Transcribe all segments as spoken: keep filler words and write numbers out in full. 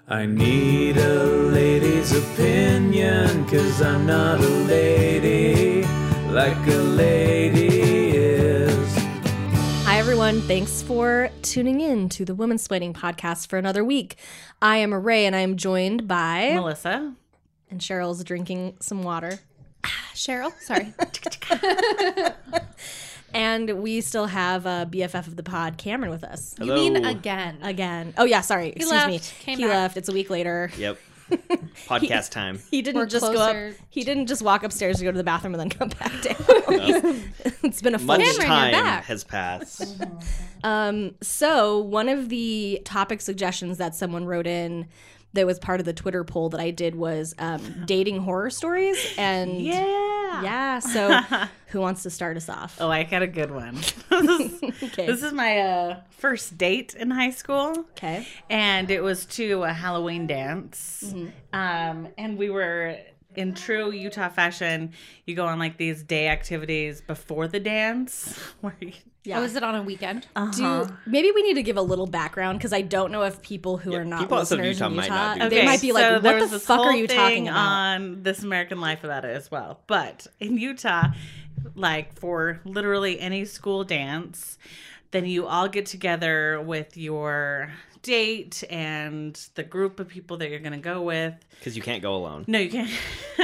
I need a lady's opinion, 'cause I'm not a lady like a lady is. Hi, everyone. Thanks for tuning in to the Womansplaining Podcast for another week. I am Ray, and I am joined by... Melissa. And Cheryl's drinking some water. Cheryl, sorry. And we still have uh, B F F of the pod, Cameron, with us. You mean again? Again. Oh, yeah, sorry. Excuse left, me. came he back. left. It's a week later. Yep. Podcast time. He didn't We're just go closer. up. He didn't just walk upstairs to go to the bathroom and then come back down. It's been a full Much week. Cameron, you're time back. has passed. Um, so one of the topic suggestions that someone wrote in that was part of the Twitter poll that I did was um, dating horror stories. And Yeah. yeah, so who wants to start us off? Oh, I got a good one. this, is, Okay. this is my uh, first date in high school. Okay. And it was to a Halloween dance. Mm-hmm. Um, and we were, in true Utah fashion, you go on like these day activities before the dance. Where you, Yeah. Oh, is it on a weekend? Do, maybe we need to give a little background because I don't know if people who Yeah, are not people outside of listeners Utah in might Utah, not do they this. might be like, so "What there the was this fuck are whole you thing talking about?" on This American Life about it as well. But in Utah, like for literally any school dance, then you all get together with your date and the group of people that you're going to go with. Because you can't go alone. No, you can't.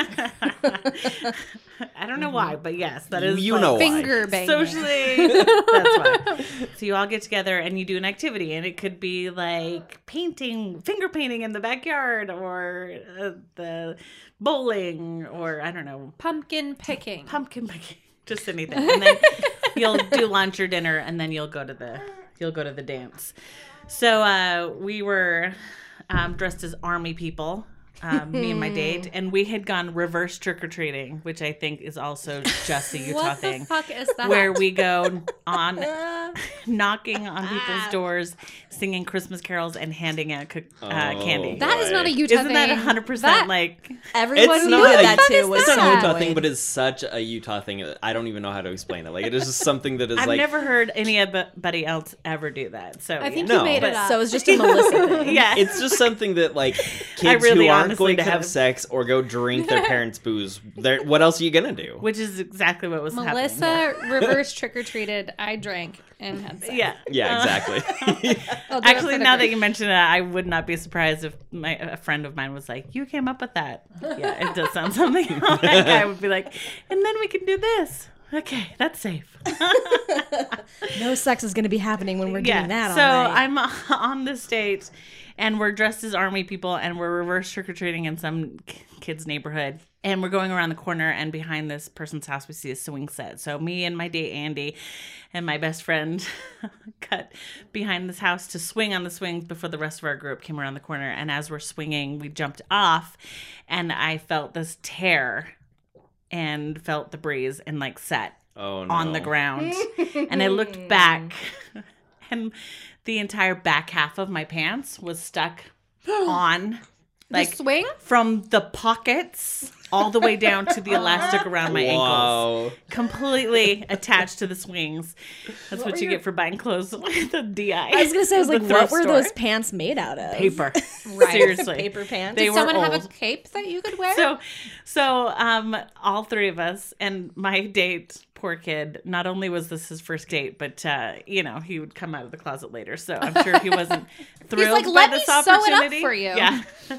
I don't know why, but yes, that You- is you like, know why. Finger banging. socially. That's why. So you all get together and you do an activity, and it could be like painting, finger painting in the backyard, or uh, the bowling, or I don't know, Pumpkin picking. pumpkin picking, just anything. And then you'll do lunch or dinner, and then you'll go to the you'll go to the dance. So uh, we were um, dressed as army people. Um, me and my date, and we had gone reverse trick-or-treating, which I think is also just a Utah what thing. the fuck is that? Where we go on knocking on people's doors, singing Christmas carols, and handing out cook- uh, Oh, candy. That is not a boy. Utah Isn't thing. that one hundred percent That- like... Everyone It's who not did a- that What too is was It's so a Utah annoyed. thing, but it's such a Utah thing that I don't even know how to explain it. Like, it is just something that is I've like... never heard anybody else ever do that. So I think yeah. No. you made But- it up. So it's just a Melissa thing. yeah. It's just something that, like, kids I really who aren't honestly going to have could've- sex or go drink their parents' booze, they're- what else are you going to do? Which is exactly what was happening. Melissa reverse trick or treated. I drank and had sex. Yeah. Yeah, Uh, exactly. I'll do it Actually, for the now that group. you mention it, I would not be surprised if my a friend of mine was like, "You came up with that." Yeah, it does sound something like I would be like, and then we can do this. Okay, that's safe. No sex is going to be happening when we're doing that all so night. I'm on this date, and we're dressed as army people, and we're reverse trick or treating in some k- kid's neighborhood, and we're going around the corner, and behind this person's house we see a swing set. So me and my date Andy, and my best friend, cut behind this house to swing on the swings before the rest of our group came around the corner. And as we're swinging, we jumped off, and I felt this tear, and felt the breeze, and like sat Oh, no. on the ground. And I looked back, and the entire back half of my pants was stuck on, like, the swing? from the pockets all the way down to the elastic around my ankles. Wow. Completely attached to the swings. That's what, you get for buying clothes with the D I. I was going to say, I was The like, thrift what were store. those pants made out of? Paper. Right. Seriously. Paper pants? They Did were someone old. have a cape that you could wear? So, so um, all three of us and my date, poor kid. Not only was this his first date, but uh, you know, he would come out of the closet later. So I'm sure he wasn't thrilled like, by "Let this me sew it up opportunity for you." Yeah.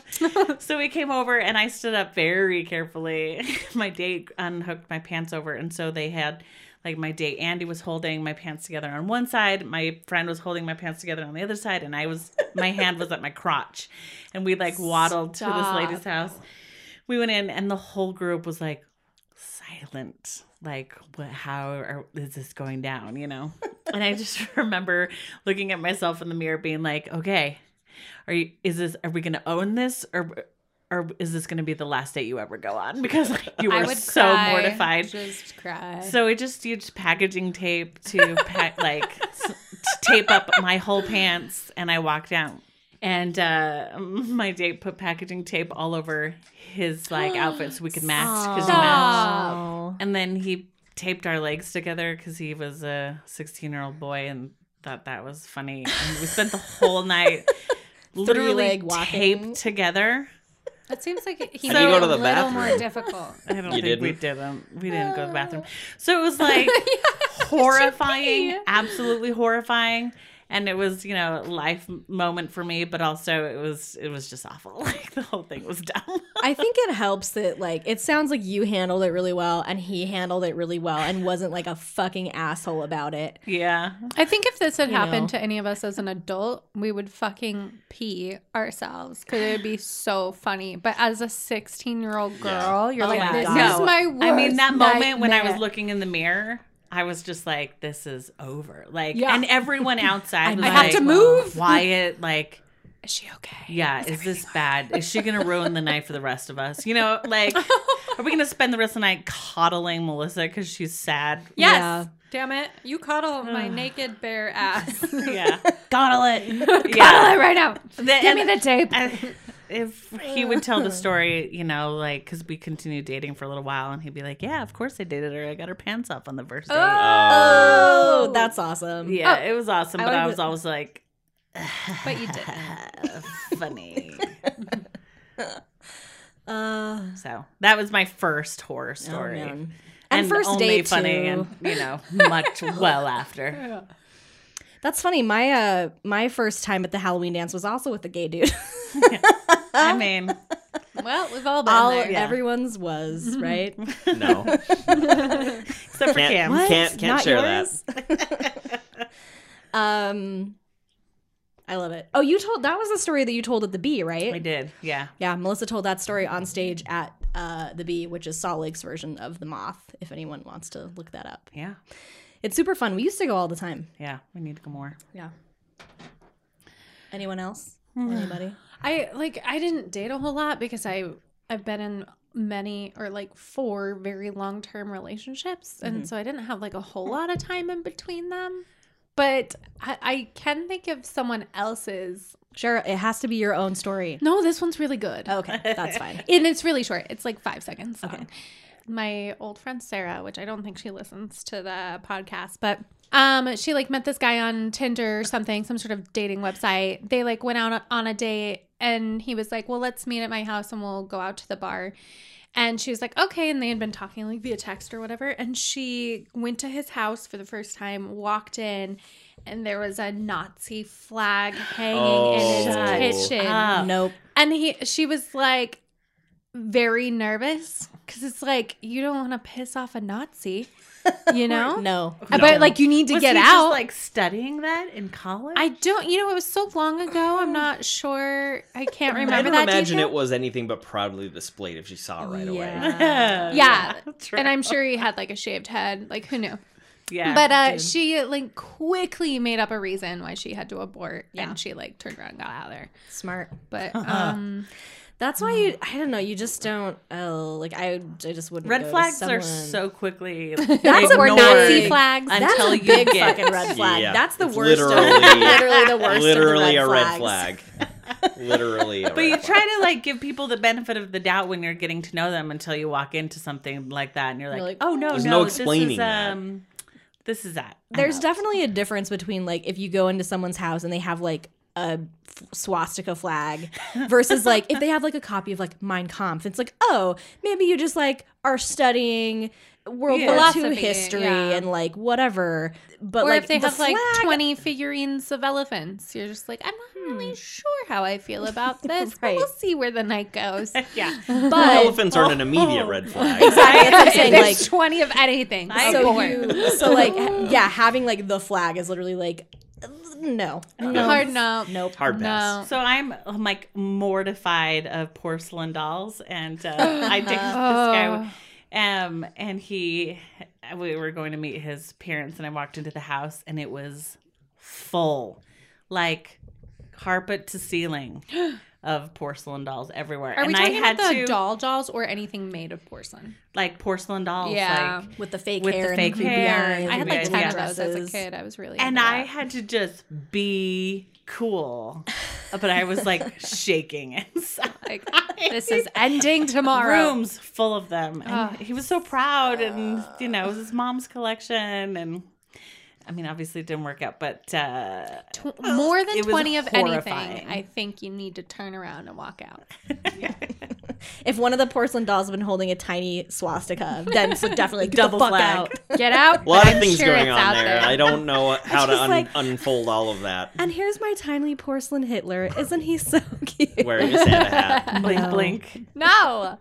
So we came over, and I stood up very carefully. My date unhooked my pants over, and so they had. Like, my date, Andy, was holding my pants together on one side. My friend was holding my pants together on the other side. And I was, my hand was at my crotch. And we, like, waddled to this Stop. lady's house. We went in, and the whole group was, like, silent. Like, what, how are, is this going down, you know? And I just remember looking at myself in the mirror being like, okay, are you, is this, are we going to own this? Or... Or is this going to be the last date you ever go on? Because like, you I were would so cry. mortified. Just cry. So we just used packaging tape to pack, like s- to tape up my whole pants, and I walked out. And uh, my date put packaging tape all over his like outfit so we could match because he matched. Oh. And then he taped our legs together because he was a sixteen-year-old boy and thought that was funny. And we spent the whole night literally Three-leg walking. taped together. That seems like he Did made you go it to a the little bathroom? more difficult. I don't You think we didn't? didn't. We didn't go to the bathroom. So it was like horrifying, absolutely horrifying. And it was, you know, a life moment for me, but also it was it was just awful. Like the whole thing was dumb. I think it helps that like it sounds like you handled it really well and he handled it really well and wasn't like a fucking asshole about it. Yeah. I think if this had You happened know. to any of us as an adult, we would fucking pee ourselves because it would be so funny. But as a sixteen-year-old girl, you're Oh like, my this God. is my worst I mean, that moment when I was nightmare. looking in the mirror, I was just like, this is over. Like, Yeah. and everyone outside was I have like, to move. Wyatt, like, Is she okay? yeah, is this bad? Is she going to ruin the night for the rest of us? You know, like, are we going to spend the rest of the night coddling Melissa because she's sad? Yes. Yeah. Damn it. You cuddle my naked bare ass. Yeah. Coddle it. Cuddle Yeah. it right now. The- Give me and- the tape. I- if he would tell the story, you know, like, because we continued dating for a little while, and he'd be like, yeah, of course I dated her. I got her pants off on the first date. Oh, that's awesome. Yeah, Oh, it was awesome, I but like I was that- always like, But you didn't. funny. Uh, So that was my first horror oh, story. man. And, And first only date funny too. and, you know, much well after. That's funny. My uh my first time at the Halloween dance was also with a gay dude. I mean, Well, we've all been All there. everyone's was, right? No. except for Can't, Cam. What? can't, can't Not share yours? that. Um I love it. Oh, you told that was the story that you told at the Bee, I right? did, yeah. Yeah, Melissa told that story on stage at uh, the Bee, which is Salt Lake's version of the Moth, if anyone wants to look that up. Yeah, It's super fun. We used to go all the time. yeah, we need to go more. Yeah. Anyone else? Anybody? I like I didn't date a whole lot because I I've been in many or like four very long-term relationships and so I didn't have like a whole lot of time in between them. But I, I can think of someone else's. Sure, it has to be your own story. No, this one's really good. Okay, that's fine. And it's really short. It's like five seconds long. Okay. My old friend Sarah, which I don't think she listens to the podcast, but um, she like met this guy on Tinder or something, some sort of dating website. They like went out on a date and he was like, well, let's meet at my house and we'll go out to the bar. And she was like, okay. And they had been talking like via text or whatever. And she went to his house for the first time, walked in, and there was a Nazi flag hanging Oh. in Shut his kitchen. up. Nope. And he, she was like very nervous because it's like, you don't want to piss off a Nazi, you know? No. Uh, But like, you need to Was get he out. just like studying that in college? I don't, you know, it was so long ago. I'm not sure. I can't remember I don't that imagine detail. it was anything but proudly displayed if she saw it right away. Yeah. Yeah. true. And I'm sure he had like a shaved head. Like, who knew? yeah, But uh, dude. she like quickly made up a reason why she had to abort. Yeah. And she like turned around and got out of there. Smart. But um, That's why you, I don't know, you just don't, oh, like, I, I just wouldn't red go to flags are someone- so quickly That's ignored or Nazi flags. That's until a you big get fucking red flag. Yeah, That's the it's worst. of- literally- literally the worst. Literally of the a red red flags. flag. Literally a But red you flag. try to like give people the benefit of the doubt when you're getting to know them until you walk into something like that and you're like, You're like, oh no, There's no, no this explaining is that. um this is that. I'm There's out. definitely a difference between like if you go into someone's house and they have like a f- swastika flag versus like if they have like a copy of like Mein Kampf. It's like, oh, maybe you just like are studying World Yeah. War Two Philosophy, history yeah. and like whatever. But or like if they the have like flag- twenty figurines of elephants, you're just like, I'm not really sure how I feel about this, but Right. we'll see where the night goes. Yeah. but Elephants aren't an immediate red flag. exactly, that's what I'm saying. There's Like twenty of anything. I so Abort. you, so like ha- yeah, having like the flag is literally like no, no, Hard no. nope. Hard pass. No. So I'm, I'm like mortified of porcelain dolls, and uh, I dated this guy, um, and he, we were going to meet his parents, and I walked into the house, and it was full, like carpet to ceiling, of porcelain dolls everywhere. Are and we talking I had about the to doll dolls or anything made of porcelain? like porcelain dolls, Yeah. like, With the fake With hair the and fake the creepy hair. eyes. I had and like the ten yeah. of those as a dresses. kid. I was really and into I that. had to just be cool, but I was like shaking inside. like, this is ending tomorrow. Rooms full of them, and Ugh. he was so proud, and you know, it was his mom's collection, and I mean, obviously it didn't work out, but uh, Tw- more than it was twenty of horrifying. anything, I think you need to turn around and walk out. If one of the porcelain dolls had been holding a tiny swastika, then it's definitely get Double the fuck flag. out. Get out. A lot I'm of things sure going it's on out there. I don't know how to just un- like- unfold all of that. And here's my tiny porcelain Hitler. Isn't he so cute? Wearing a Santa hat. blink, No. blink. No.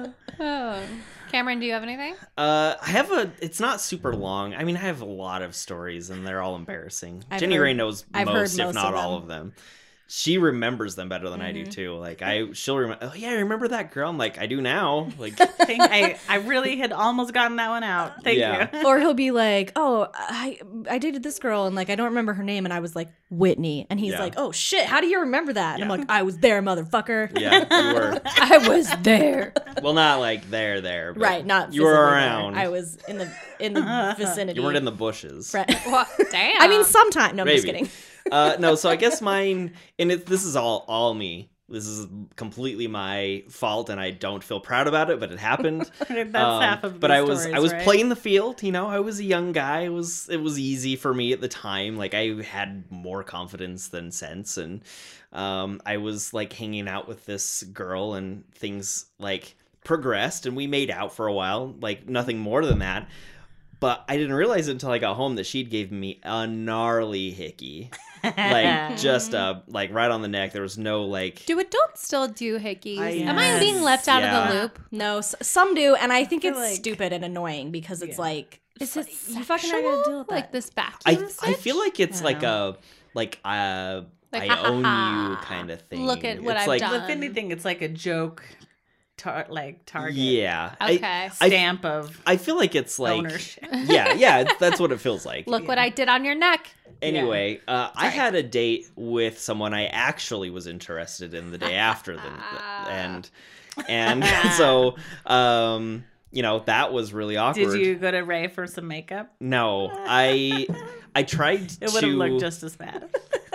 Oh. Cameron, do you have anything? Uh, I have a. It's not super long. I mean, I have a lot of stories, and they're all embarrassing. I've Jenny heard- Ray knows I've heard most, if most not of all them. of them. She remembers them better than I Mm-hmm. do too. Like I, she'll remember. Oh yeah, I remember that girl. I'm like, I do now. Like, Thank- I, I really had almost gotten that one out. Thank Yeah. you. Or he'll be like, "Oh, I I dated this girl, and like I don't remember her name," and I was like Whitney, and he's Yeah. like, "Oh shit, how do you remember that?" And Yeah. I'm like, "I was there, motherfucker." yeah, you were. I was there. Well, not like there, there. But Right, not you were physically there. around. I was in the in the vicinity. You weren't in the bushes. Right. Well, damn. I mean, sometime. No, I'm just Maybe. kidding. uh, no, so I guess mine, and it, this is all all me. This is completely my fault, and I don't feel proud about it, but it happened. That's Um, half of the but I was stories, I was right? playing the field. You know, I was a young guy. It was it was easy for me at the time. Like I had more confidence than sense, and um, I was like hanging out with this girl, and things like progressed, and we made out for a while. Like nothing more than that. But I didn't realize it until I got home that she'd gave me a gnarly hickey. Like just uh like right on the neck. There was no like do adults still do hickeys? I- Am I Yes. being left out of Yeah. the loop? No, s- some do, and I think I it's feel like- stupid and annoying because it's Yeah. like, Is it you fucking not gonna deal with that. like this vacuum? I I stitch? feel like it's I like don't a like uh Like, I ha, ha, own ha. you kind of thing. Look at what It's I've like, done. If anything, it's like a joke, tar- like target Yeah. Okay. I, stamp of I feel like it's like ownership. yeah, yeah, it's- that's what it feels like. Look what I did on your neck. Anyway, uh, I had a date with someone I actually was interested in the day after them, and and so um, you know that was really awkward. Did you go to Ray for some makeup? No, I I tried It would have to. looked just as bad.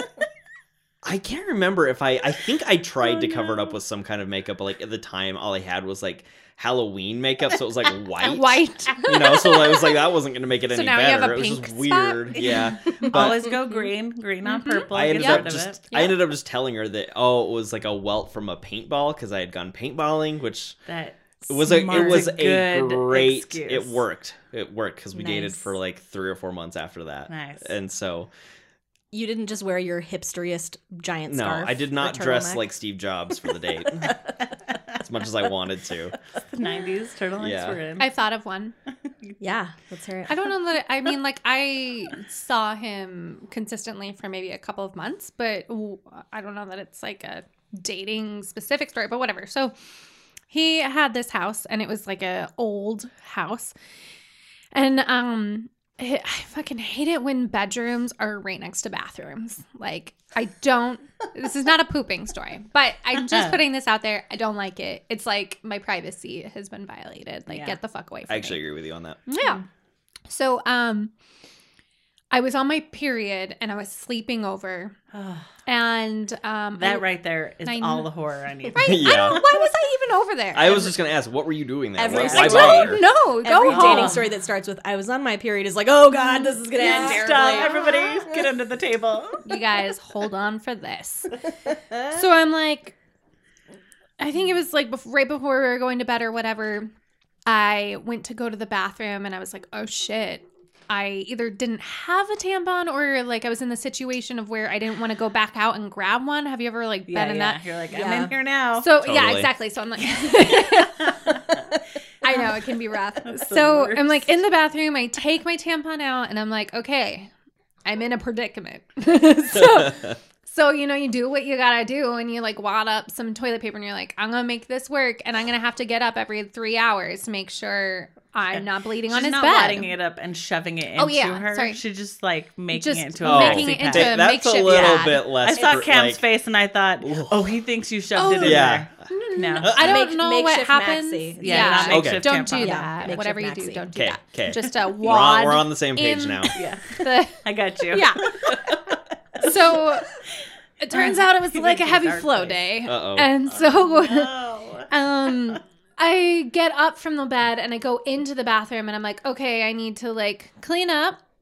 I can't remember if I. I think I tried Oh, to cover it no. up with some kind of makeup, but like at the time, all I had was like Halloween makeup, so it was like white. White. You know, so I was like, that wasn't going to make it So any now you better. have a it was pink just spot? weird. Yeah. But Always go green, green on purple. I Get ended rid up of just it. I ended up just telling her that oh, it was like a welt from a paintball because I had gone paintballing, which That it was a it Smart. was It's a a good great. excuse. It worked. It worked because we dated Nice. for like three or four months after that. Nice. And so You didn't just wear your hipsteriest giant no, scarf. I did or not dress turtleneck? like Steve Jobs for the date. As much as I wanted to. the nineties turtlenecks Yeah. were in. I thought of one. Yeah, let's hear it. I don't know that. I mean, like I saw him consistently for maybe a couple of months, but w- I don't know that it's like a dating specific story. But whatever. So he had this house, and it was like a old house, and um. I I fucking hate it when bedrooms are right next to bathrooms. Like, I don't, this is not a pooping story, but I'm just putting this out there. I don't like it. It's like my privacy has been violated. Like, Yeah. get the fuck away from I me. actually agree with you on that. Yeah. So, um, I was on my period and I was sleeping over, and um, that I, right there is I all know. the horror I need. Right? I Yeah. don't. Why was I even over there? I was just gonna ask, what were you doing there? Every Why, single- why I bother? don't know. Go Every home. dating story that starts with "I was on my period" is like, "Oh God, this is gonna end terribly." Stop, everybody, get under the table. You guys hold on for this. So I'm like, I think it was like bef- right before we were going to bed or whatever. I went to go to the bathroom and I was like, oh shit. I either didn't have a tampon or like I was in the situation of where I didn't want to go back out and grab one. Have you ever like been Yeah, in yeah. that? You're like, I'm Yeah. in here now. So yeah, Totally. exactly. So I'm like, I know it can be rough. the So worst. I'm like in the bathroom. I take my tampon out and I'm like, okay, I'm in a predicament. so, so you know, you do what you gotta do, and you like wad up some toilet paper, and you're like, I'm gonna make this work, and I'm gonna have to get up every three hours to make sure I'm not bleeding She's on his not bed. wadding it up and shoving it into Oh, yeah, her. sorry. She's just like making Just it into a Oh, making maxi it pad. into a That's a makeshift little pad. bit less. I saw gr- Cam's like, face and I thought, oh, he thinks you shoved it in Yeah. there. No. I don't Make- know what makeshift happens. maxi. Yeah, Yeah, not Okay. makeshift don't do tampon. Yeah, that. makeshift Whatever you do, maxi. don't do Okay, that. okay. Just a We're on, wad. we're on the same page in- now. Yeah, the- I got you. yeah. So it turns out it was He's like a in a heavy dark flow place. day, Uh-oh. and so Oh. um I get up from the bed and I go into the bathroom and I'm like, okay, I need to like clean up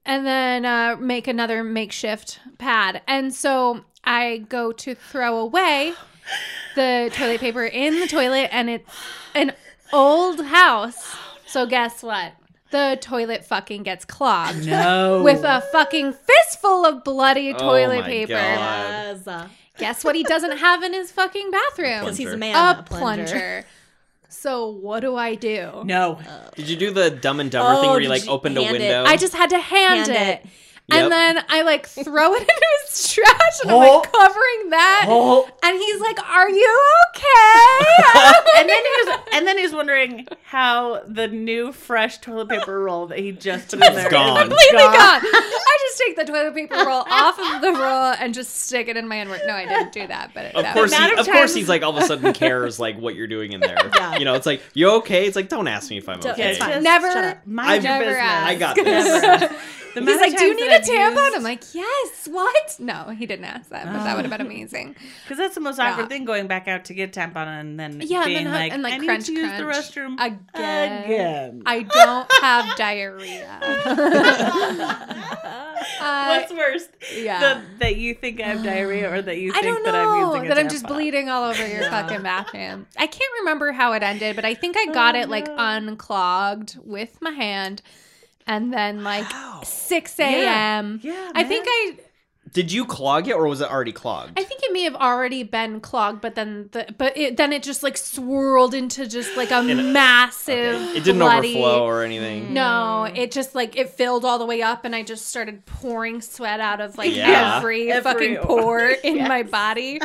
and then uh, make another makeshift pad. And so I go to throw away the toilet paper in the toilet, and it's an old house. So guess what? The toilet fucking gets clogged. No. With a fucking fistful of bloody Oh toilet my paper. God. Yes. Uh, Guess what he doesn't have in his fucking bathroom? Because he's a man. A a plunger. plunger. So what do I do? No. Did you do the Dumb and Dumber thing Oh, where you did like you opened a hand it? window? I just had to hand, Hand it. it. Yep. And then I like throw it into his trash and I'm Oh. like covering that. Oh. And he's like, "Are you okay?" And then he was, and then he's wondering how the new fresh toilet paper roll that he just put in there gone. is Completely gone. I just take the toilet paper roll off of the roll and just stick it in my underwear. No, I didn't do that, but Of that course, was- he, amount of of course, times- he's like all of a sudden cares like what you're doing in there. Yeah. You know, it's like, you okay? It's like, don't ask me if I'm Don't- okay. it's fine. Just Never- shut up. Mind I've- your never business. asked. I got Never this. asked. The He's amount like, of "Do you times need that a I've tampon?" used- I'm like, "Yes." What? No, he didn't ask that, but that would have been amazing. Because that's the most awkward Yeah. thing, going back out to get tampon and then Yeah, and being then, like, and like I need crunch, to use crunch the restroom again. again. I don't have diarrhea. I- What's worse? yeah. The, that you think I have diarrhea or that you I think don't that I'm know using a that I'm just tampon? bleeding all over your fucking bathroom. I can't remember how it ended, but I think I got Oh, it like no. unclogged with my hand, and then like Wow. six a.m. Yeah, I think I Did you clog it or was it already clogged? I think it may have already been clogged, but then the but it then it just like swirled into just like a In a- massive. It didn't bloody, overflow or anything. No, it just like it filled all the way up, and I just started pouring sweat out of like Yeah. every, Every fucking pore in Yes. my body.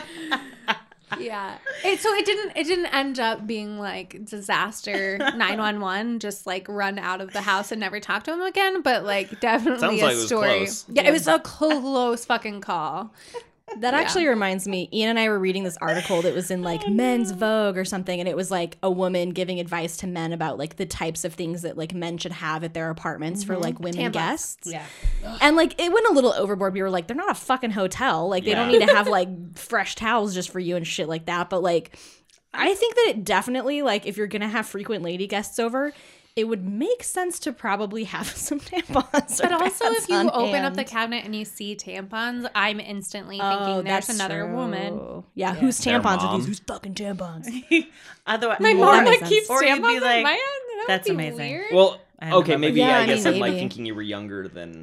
Yeah, it, so it didn't it didn't end up being like disaster nine one one, just like run out of the house and never talk to him again. But like definitely Sounds a like it was story. close. Yeah, it was a close fucking call. That Yeah. actually reminds me, Ian and I were reading this article that was in like Men's Vogue or something, and it was like a woman giving advice to men about like the types of things that like men should have at their apartments for like women Tampons. guests. Yeah. And like it went a little overboard. We were like, they're not a fucking hotel. Like they don't Yeah. need to have like fresh towels just for you and shit like that. But like I think that it definitely, like, if you're gonna have frequent lady guests over, it would make sense to probably have some tampons. But or also, pads if you on open up the hand. cabinet and you see tampons, I'm instantly thinking Oh, there's that's another true. woman. Yeah, whose Their tampons are mom. these? Whose fucking tampons? Otherwise, My Well, mom that makes like sense. keeps Or you'd be tampons in like, my hand. That "That's would be amazing." weird. Well, I don't okay, know, maybe yeah, I I guess mean, I'm like maybe. thinking you were younger than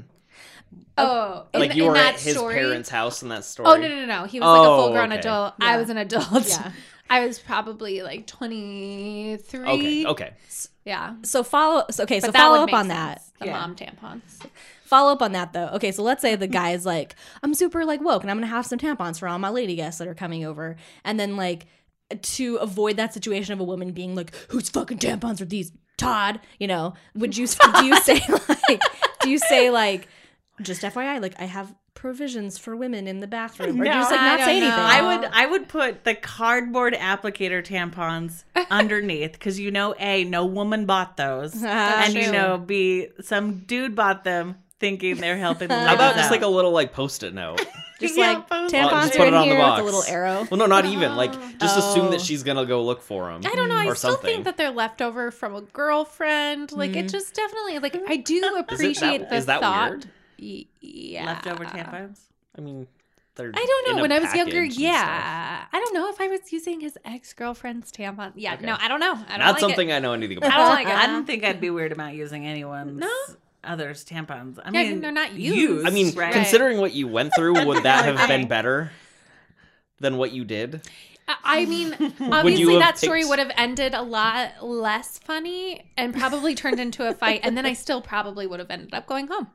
oh, in, like you in were that at his story. parents' house in that story. Oh no no no no! He was like a Oh, full grown okay. adult. Yeah. I was an adult. Yeah. I was probably like twenty-three. Okay, okay. Yeah. So follow. So, okay, so But that follow would up make on sense, that. The Yeah. mom tampons. Follow up on that though. Okay, so let's say the guy's like, I'm super like woke and I'm gonna have some tampons for all my lady guests that are coming over. And then like to avoid that situation of a woman being like, whose fucking tampons are these? Todd, you know, would you do you say like do you say like just F Y I, like I have provisions for women in the bathroom? Or do you just like No, not I say don't anything? know. I would I would put the cardboard applicator tampons underneath because you know a no woman bought those and you true. know b some dude bought them thinking they're helping the How ladies about just out. like a little like post-it note? Just Yeah, like post- Oh, tampons just are put in it on the here with box. a little arrow. Well, no, not even. Like, just assume Oh. that she's gonna go look for them. I don't know. I or still something. think that they're left over from a girlfriend. Like it just definitely like I do appreciate the is that thought. weird? Y- yeah. leftover tampons. I mean, they're. I don't in know. a When I was younger, package and yeah. I don't know if I was using his ex girlfriend's tampon. Yeah, Okay. no, I don't know. I don't stuff. Not like something It. I know anything I about. don't like. Uh-uh. I don't think I'd be weird about using anyone's No? others tampons. I Yeah, mean, they're not used. I mean, right? considering what you went through, would that have Okay. been better than what you did? I- I mean, obviously have that story picked- would have ended a lot less funny and probably turned into a fight, and then I still probably would have ended up going home.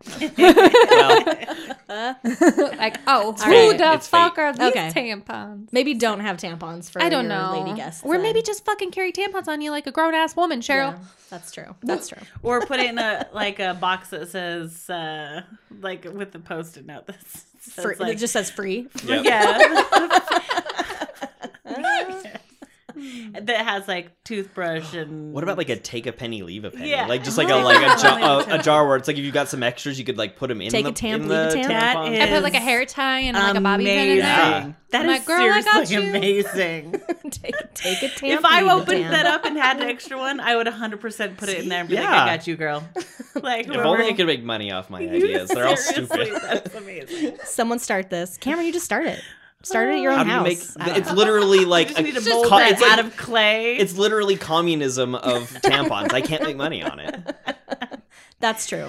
Well, Like, oh, who right. the It's fuck fate. are these Okay. tampons? Maybe don't have tampons for I don't your know. lady guests. Or then. maybe just fucking carry tampons on you like a grown ass woman, Cheryl. Yeah, that's true. That's true. or put it in a like a box that says uh like with the post-it note that says Free, like, it just says free. yep. yeah. that has like toothbrush and. What about like a take a penny, leave a penny? Yeah. Like just like a like a, jar, a, a jar where it's like if you got some extras, you could like put them in Take the a tam- in leave a the tam. That tampon. is- I put like a hair tie and like a bobby pin in Amazing. there. Yeah. That I'm is like, "Girl, I got seriously you." amazing. take, take a tampon. If I leave a opened tam. that up and had an extra one, I would one hundred percent put it in there and be like, Yeah. I got you, girl. Like, If only I could make money off my ideas. They're all Seriously, stupid. That's amazing. Someone start this. Cameron, you just start it. Start it at your own How do you house. make? I don't It's know. literally like Just need a a mold co- that it's like- out of clay. It's literally communism of tampons. I can't make money on it. That's true.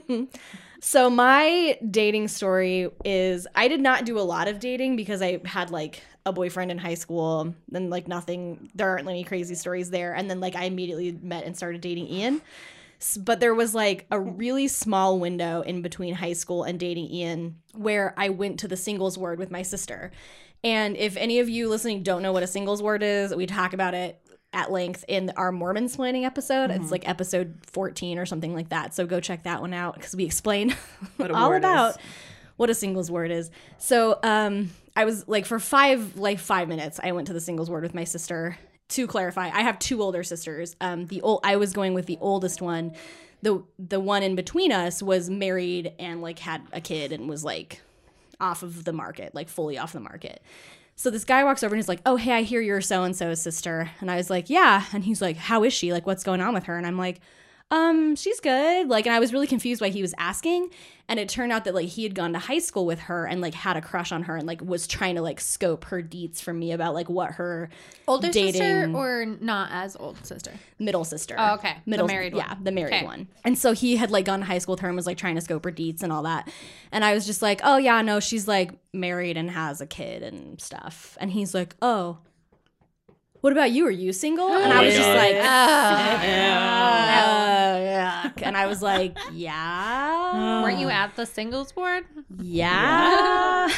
So my dating story is I did not do a lot of dating because I had like a boyfriend in high school, then like nothing, there aren't any crazy stories there. And then like I immediately met and started dating Ian. S- But there was like a really small window in between high school and dating Ian where I went to the singles ward with my sister. And if any of you listening don't know what a singles ward is, we talk about it at length in our Mormon splaining episode. It's like episode fourteen or something like that. So go check that one out because we explain What a all ward about is. what a singles ward is. So um, I was like for five like five minutes, I went to the singles ward with my sister. To clarify, I have two older sisters. Um, the old I was going with the oldest one. The the one in between us was married and like had a kid and was like off of the market, like fully off the market. So this guy walks over and he's like, "Oh, hey, I hear you're so-and-so's sister." And I was like, "Yeah." And he's like, "How is she? Like, what's going on with her?" And I'm like, um, she's good. Like, and I was really confused why he was asking. And it turned out that like he had gone to high school with her and like had a crush on her and like was trying to like scope her deets from me about like what her Older dating sister or not as old sister? middle sister. Oh, okay. The Middle, married one. Yeah, the married Okay. one. And so he had like gone to high school with her and was like trying to scope her deets and all that. And I was just like, "Oh yeah, no, she's like married and has a kid and stuff." And he's like, "Oh, what about you? Are you single?" And I my was just God. like, Yeah. "Uh, yuck." And I was like, "Yeah." Weren't you at the singles ward? Yeah.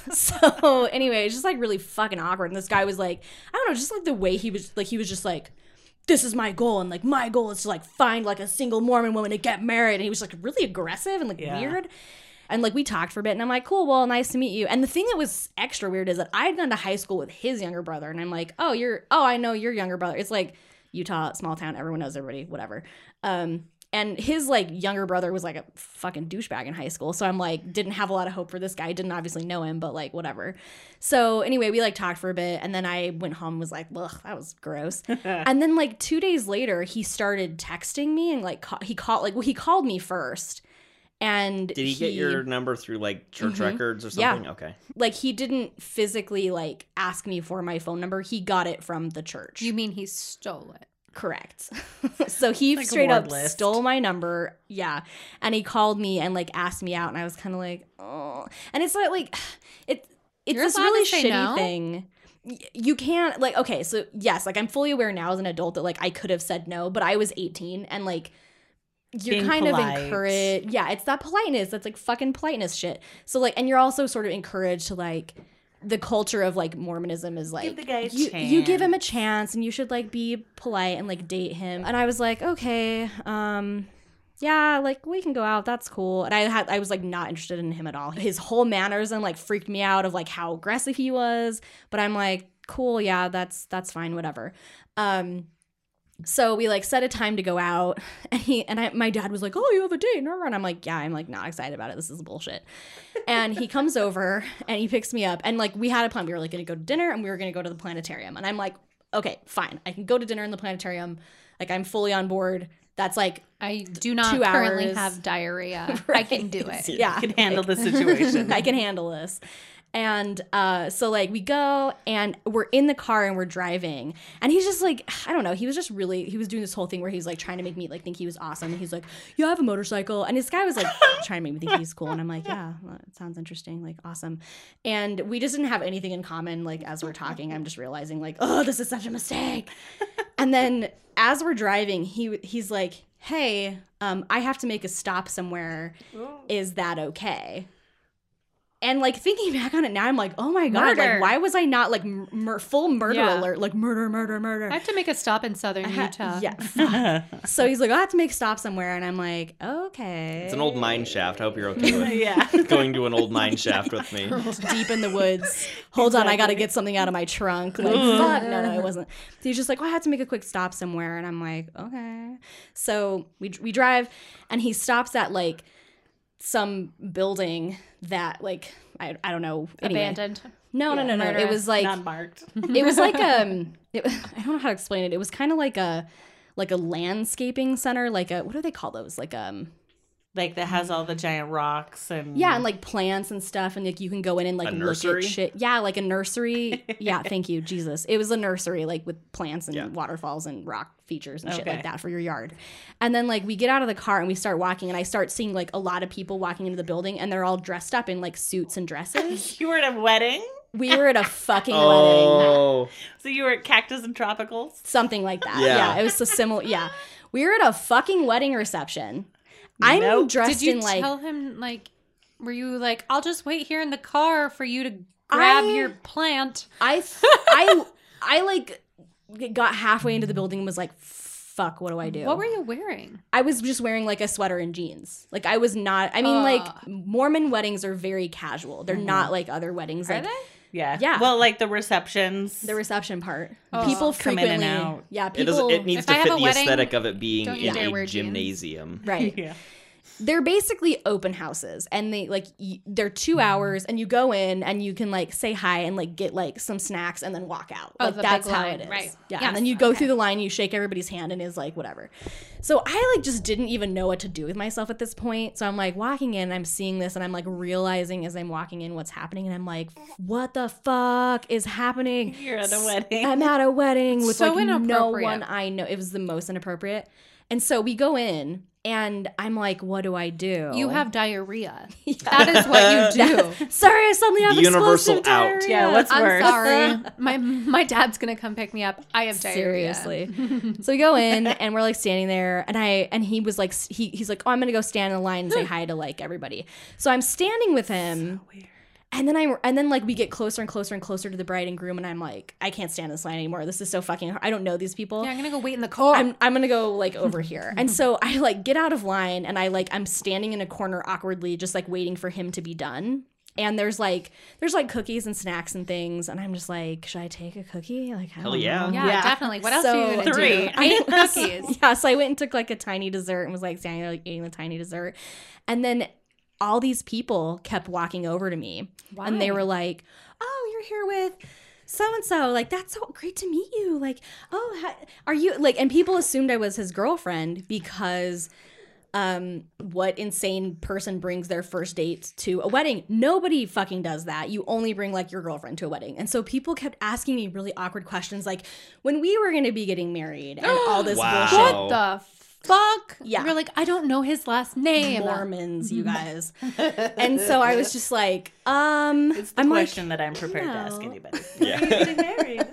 So anyway, it's just like really fucking awkward. And this guy was like, I don't know, just like the way he was like, he was just like, "This is my goal. And like, my goal is to like find like a single Mormon woman to get married." And he was like really aggressive and like Yeah. weird. And like we talked for a bit and I'm like, "Cool, well, nice to meet you." And the thing that was extra weird is that I had gone to high school with his younger brother. And I'm like, "Oh, you're, oh, I know your younger brother." It's like Utah, small town, everyone knows everybody, whatever. Um, and his like younger brother was like a fucking douchebag in high school. So I'm like, didn't have a lot of hope for this guy. Didn't obviously know him, but like whatever. So anyway, we like talked for a bit and then I went home and was like, ugh, that was gross. And then like two days later, he started texting me and like ca- he called like well, he called me first. And Did he, get your number through like church records or Yeah. something? Okay. like he didn't physically like ask me for my phone number. He got it from the church. You mean he stole it? Correct. So he Like a straight ward up list. stole my number. Yeah. And he called me and like asked me out and I was kind of like, "Oh." And it's like like it it's You're this allowed really to say shitty no? thing. Y- You can't like okay, so yes, like I'm fully aware now as an adult that like I could have said no, but I was eighteen and like you're Being kind polite. of encouraged. Yeah, it's that politeness. That's like fucking politeness shit. So like and you're also sort of encouraged to like the culture of like Mormonism is like Give the guy a you, you give him a chance. chance and you should like be polite and like date him. And I was like, okay, um, yeah, like we can go out. That's cool. And I had I was like not interested in him at all. His whole mannerism like freaked me out of like how aggressive he was. But I'm like, cool, yeah, that's that's fine, whatever. Um, so we like set a time to go out, and he and I, my dad was like, "Oh, you have a date?" And I'm like, "Yeah, I'm like not excited about it. This is bullshit." And he comes over and he picks me up, and like we had a plan. We were like gonna go to dinner, and we were gonna go to the planetarium. And I'm like, "Okay, fine. I can go to dinner in the planetarium. Like I'm fully on board. That's like I do not Two currently hours. have diarrhea. I can do it. yeah, You can handle the situation. I can handle this." And uh, so like we go and we're in the car and we're driving and he's just like, I don't know, he was just really, he was doing this whole thing where he's like trying to make me like think he was awesome. And he's like, "Yeah, I have a motorcycle." And this guy was like trying to make me think he's cool. And I'm like, "Yeah, well, it sounds interesting, like awesome." And we just didn't have anything in common. Like as we're talking, I'm just realizing like, oh, this is such a mistake. And then as we're driving, he he's like, "Hey, um, I have to make a stop somewhere. Is that okay?" And like thinking back on it now, I'm like, oh my God, Murder. like why was I not like mur- full murder Yeah. alert, like murder, murder, murder. I have to make a stop in southern Utah. Yeah. fuck. So he's like, I have to make a stop somewhere. And I'm like, okay. It's an old mine shaft. I hope you're okay with Yeah. going to an old mine shaft with me. Deep in the woods. Hold on, I got to get something out of my trunk. Like, fuck. No, no, it wasn't. So he's just like, well, I had to make a quick stop somewhere. And I'm like, okay. So we, we drive and he stops at like some building that like, I, I don't know. Anyway. Abandoned. No, no, no, no. It murderous. was like, Not marked. it was like um it, I don't know how to explain it. It was kind of like a like a landscaping center, like a what do they call those? Like um Like that has all the giant rocks and yeah, and like plants and stuff, and like you can go in and like A look nursery? at shit. Yeah, like a nursery. Yeah, thank you, Jesus. It was a nursery like with plants and Yeah. waterfalls and rock features and shit Okay. like that for your yard. And then like we get out of the car and we start walking, and I start seeing like a lot of people walking into the building, and they're all dressed up in like suits and dresses. You were at a wedding? We were at a fucking wedding. Oh, So you were at Cactus and Tropicals? Something like that. Yeah. Yeah. It was a similar. Yeah. We were at a fucking wedding reception. I'm Nope. dressed Did you in like. tell him, like, were you like, I'll just wait here in the car for you to grab I- your plant? I, I, I like got halfway into the building and was like, fuck, what do I do? What were you wearing? I was just wearing like a sweater and jeans. Like I was not, I mean, like Ugh. Mormon weddings are very casual. They're not like other weddings. Are Like, they? Yeah. Yeah. Well, like the receptions. the reception part. Oh. People Come in and frequently. out. Yeah. it People. doesn't. It needs If to I have fit a the wedding, aesthetic of it being don't you in dare a wear jeans. gymnasium. Right. Yeah. They're basically open houses, and they like y- they're two hours, and you go in and you can like say hi and like get like some snacks and then walk out. Oh, Like the that's big how line, it is. right. Yeah, Yes, and then you go okay. through the line, you shake everybody's hand, and is like whatever. So I like just didn't even know what to do with myself at this point. So I'm like walking in, and I'm seeing this, and I'm like realizing as I'm walking in what's happening, and I'm like, what the fuck is happening? You're at a wedding. I'm at a wedding with So like no inappropriate. one I know. It was the most inappropriate. And so we go in, and I'm like, what do I do? You have diarrhea. That is what you do. Sorry, I suddenly have The universal explosive out. diarrhea. Yeah, what's I'm worse? sorry. My my dad's gonna come pick me up. I have diarrhea. Seriously. So we go in, and we're like standing there, and I and he was like, s- he he's like, oh, I'm gonna go stand in the line and say hi to like everybody. So I'm standing with him. And then I and then like we get closer and closer and closer to the bride and groom, and I'm like, I can't stand this line anymore. This is so fucking hard. I don't know these people. Yeah, I'm gonna go wait in the car. I'm I'm gonna go like over here. And so I like get out of line, and I like I'm standing in a corner awkwardly, just like waiting for him to be done. And there's like there's like cookies and snacks and things, and I'm just like, should I take a cookie? Like, I Hell don't yeah. know. yeah, Yeah. definitely. What else So- are you gonna Three. do? Eight cookies. Yeah, so I went and took like a tiny dessert and was like standing there like eating the tiny dessert. And then all these people kept walking over to me. And they Why? were like, oh, you're here with so-and-so. Like, that's so great to meet you. Like, oh, hi- are you like, and people assumed I was his girlfriend because um, what insane person brings their first date to a wedding? Nobody fucking does that. You only bring like your girlfriend to a wedding. And so people kept asking me really awkward questions like when we were going to be getting married and all this Wow. bullshit. What the fuck? Yeah. You're like, I don't know his last name. Mormons, you guys. And so I was just like, um, It's the I'm like, question that I'm prepared to ask no. anybody. Yeah. Getting married.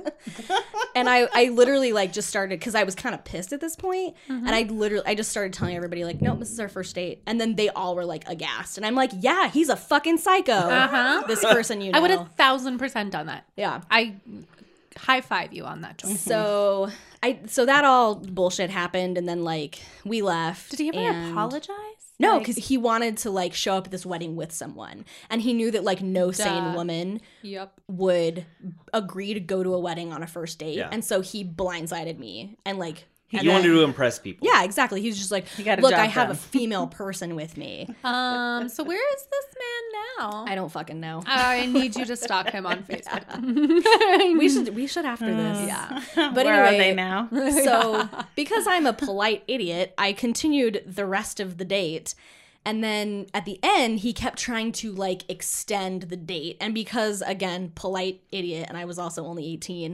and I, I literally like just started because I was kind of pissed at this point, and I literally, I just started telling everybody like, nope, this is our first date, and then they all were like aghast, and I'm like, yeah, he's a fucking psycho. Uh-huh. This person, you know, I would have thousand percent done that. yeah. I high five you on that choice. So I, so that all bullshit happened, and then like we left. Did he ever and- apologize? No, Like, because he wanted to like show up at this wedding with someone, and he knew that like no sane Duh. woman Yep. would agree to go to a wedding on a first date, Yeah. and so he blindsided me and like. And You then- wanted to impress people. yeah, exactly. He was just like, got a look, job I have done." a female person with me. Um. So where is this man now? I don't fucking know. I need you to stalk him on Facebook. we should we should after this. Yeah. But Where anyway, are they now? So because I'm a polite idiot, I continued the rest of the date. And then at the end, he kept trying to like extend the date. And because again, polite idiot, and I was also only eighteen,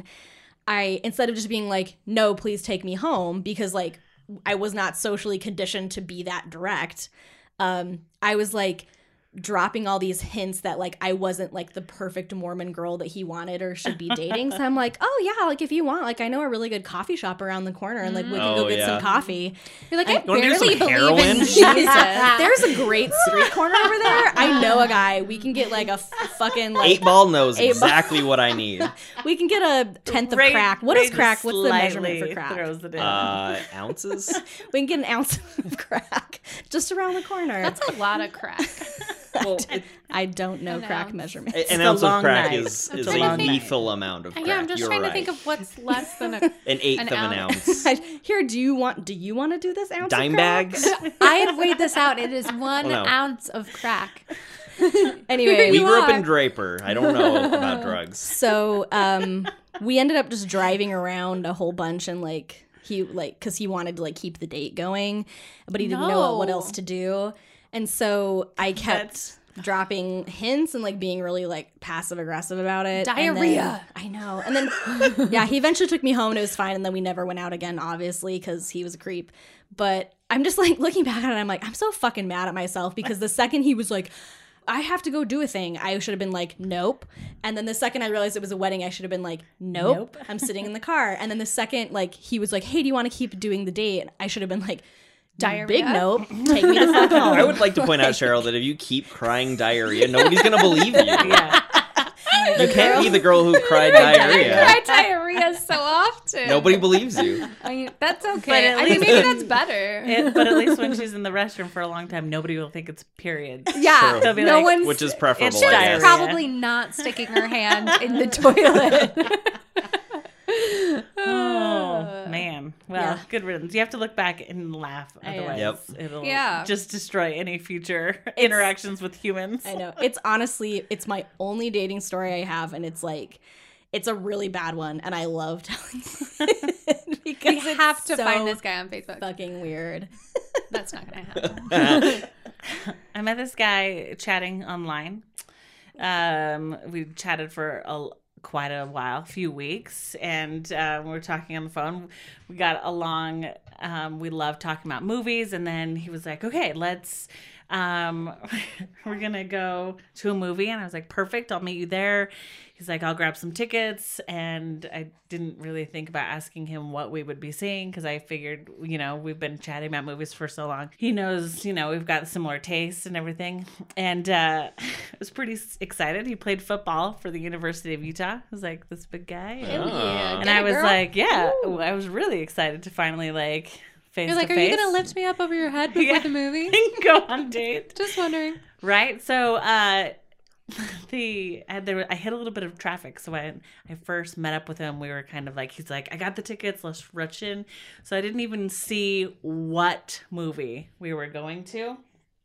I instead of just being like, no, please take me home, because like I was not socially conditioned to be that direct. Um, I was like, dropping all these hints that like I wasn't like the perfect Mormon girl that he wanted or should be dating. So I'm like, oh yeah, like if you want, like I know a really good coffee shop around the corner and like we can Oh, go get yeah. some coffee. You're like, I, You wanna do barely some believe heroin? in Jesus. There's a great street corner over there. I know a guy. We can get like a f- fucking like Eight Ball knows Eight Ball. exactly what I need. we can get a tenth of Ray- crack. What is Ray crack? What's the slightly measurement for crack? throws it in. Uh, ounces? We can get an ounce of crack just around the corner. That's a lot of crack. Well, it, I don't know An crack ounce. means. an a ounce of long crack night. is, It's is a a long night. lethal amount of crack. Yeah, I'm just You're trying right. to think of what's less than a an eighth an of an ounce. ounce. Here, do you want? Do you want to do this ounce? Dime of crack? bags? I have weighed this out. It is one Oh, no. ounce of crack. Anyway, We You grew up in are. Draper. I don't know about drugs. so um, we ended up just driving around a whole bunch and like he like because he wanted to like keep the date going, but he didn't know what No. else to do, and so I kept. That's- dropping hints and like being really like passive aggressive about it. And then- Diarrhea. I know. And then yeah, he eventually took me home and it was fine. And then we never went out again, obviously, because he was a creep. But I'm just like looking back at it, I'm like, I'm so fucking mad at myself because the second he was like, I have to go do a thing, I should have been like, nope. And then the second I realized it was a wedding, I should have been like, nope. Nope. I'm sitting in the car. And then the second like he was like, hey, do you want to keep doing the date? I should have been like, Diarrhea? big nope. Take me the fuck home. I would like to point out, Cheryl, that if you keep crying diarrhea, nobody's going to believe you. yeah. You can't be the girl who cried I diarrhea. cry diarrhea so often. Nobody believes you. I mean, that's okay. But at I mean, least- maybe that's better. It, but at least when she's in the restroom for a long time, nobody will think it's period. yeah, True. They'll be no like, one's. Which is preferable, It's I diarrhea. guess. probably not sticking her hand in the toilet. Oh man. Well, Yeah. good riddance. You have to look back and laugh. I know. Otherwise, Yep. it'll Yeah. just destroy any future interactions with humans. I know. It's honestly, it's my only dating story I have, and it's like, it's a really bad one, and I love telling it because We it's have to so find this guy on Facebook. fucking weird. That's not gonna happen. I met this guy chatting online. Um, we chatted for a, quite a while, a few weeks, and uh, we were talking on the phone. We got along. Um, we loved talking about movies, and then he was like, "Okay, let's." Um, we're gonna go to a movie, and I was like, "Perfect, I'll meet you there." He's like, I'll grab some tickets. And I didn't really think about asking him what we would be seeing because I figured, you know, we've been chatting about movies for so long. He knows, you know, we've got similar tastes and everything. And uh, I was pretty s- excited. He played football for the University of Utah. I was like, this big guy. And, Oh. and Get I it, was girl. like, yeah, I was really excited to finally like face You're like, to are you face gonna lift me up over your head before Yeah. the movie? go on date. Just wondering. Right. So uh the I, there I hit a little bit of traffic. So when I first met up with him, we were kind of like, he's like, I got the tickets, let's rush in. So I didn't even see what movie we were going to.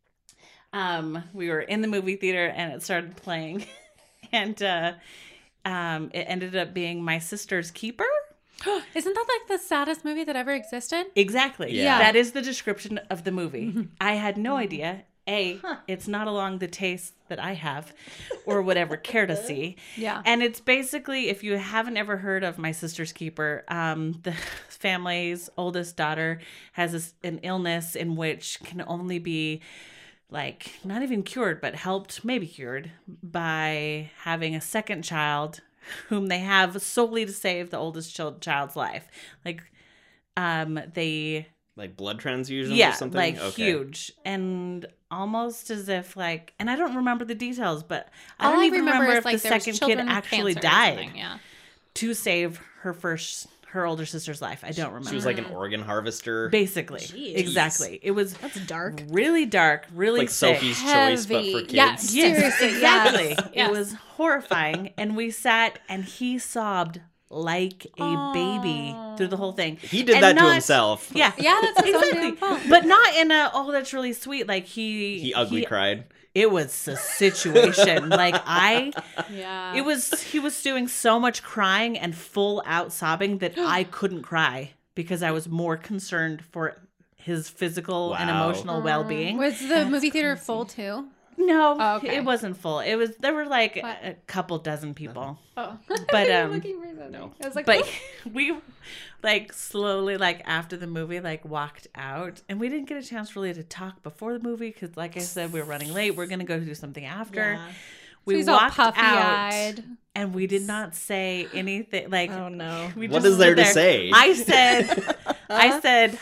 Um, we were in the movie theater and it started playing, and uh, um, it ended up being My Sister's Keeper. Isn't that like the saddest movie that ever existed? Exactly. Yeah. That is the description of the movie. I had no idea. A, it's not along the taste that I have or would ever care to see. Yeah. And it's basically, if you haven't ever heard of My Sister's Keeper, um, the family's oldest daughter has this, an illness in which can only be like not even cured, but helped, maybe cured by having a second child whom they have solely to save the oldest child, child's life. Like, um, they, Like blood transfusions or yeah, something? like Okay. huge, and almost as if like, and I don't remember the details, but I All don't I even remember, remember, is if like the there was second kid children with actually cancer or died something, Yeah. to save her first, her older sister's life. I don't remember. She was like an organ harvester. basically Jeez. exactly. It was That's dark. really dark, really like sick. Sophie's Choice, but for Heavy. kids. Yeah, Yes, seriously, exactly. yes, yes. It was horrifying, and we sat and he sobbed like a baby through the whole thing. He did And that to not- himself. Yeah, Yeah, that's his own exactly. damn fault. But not in a oh that's really sweet. Like he He ugly cried. It was a situation. Like I Yeah. it was he was doing so much crying and full out sobbing that I couldn't cry because I was more concerned for his physical and Wow. emotional well-being. Was the movie theater full too? No, Oh, okay. it wasn't full. It was there were like What? a couple dozen people. Oh. But um Looking for No. I was like, But we like slowly, like after the movie, like walked out, and we didn't get a chance really to talk before the movie because, like I said, we were running late. We're gonna go do something after. Yeah. We he's all walked out, puffy-eyed. and we did not say anything. Like, Oh no. we What just is there stood to say? I said, I said,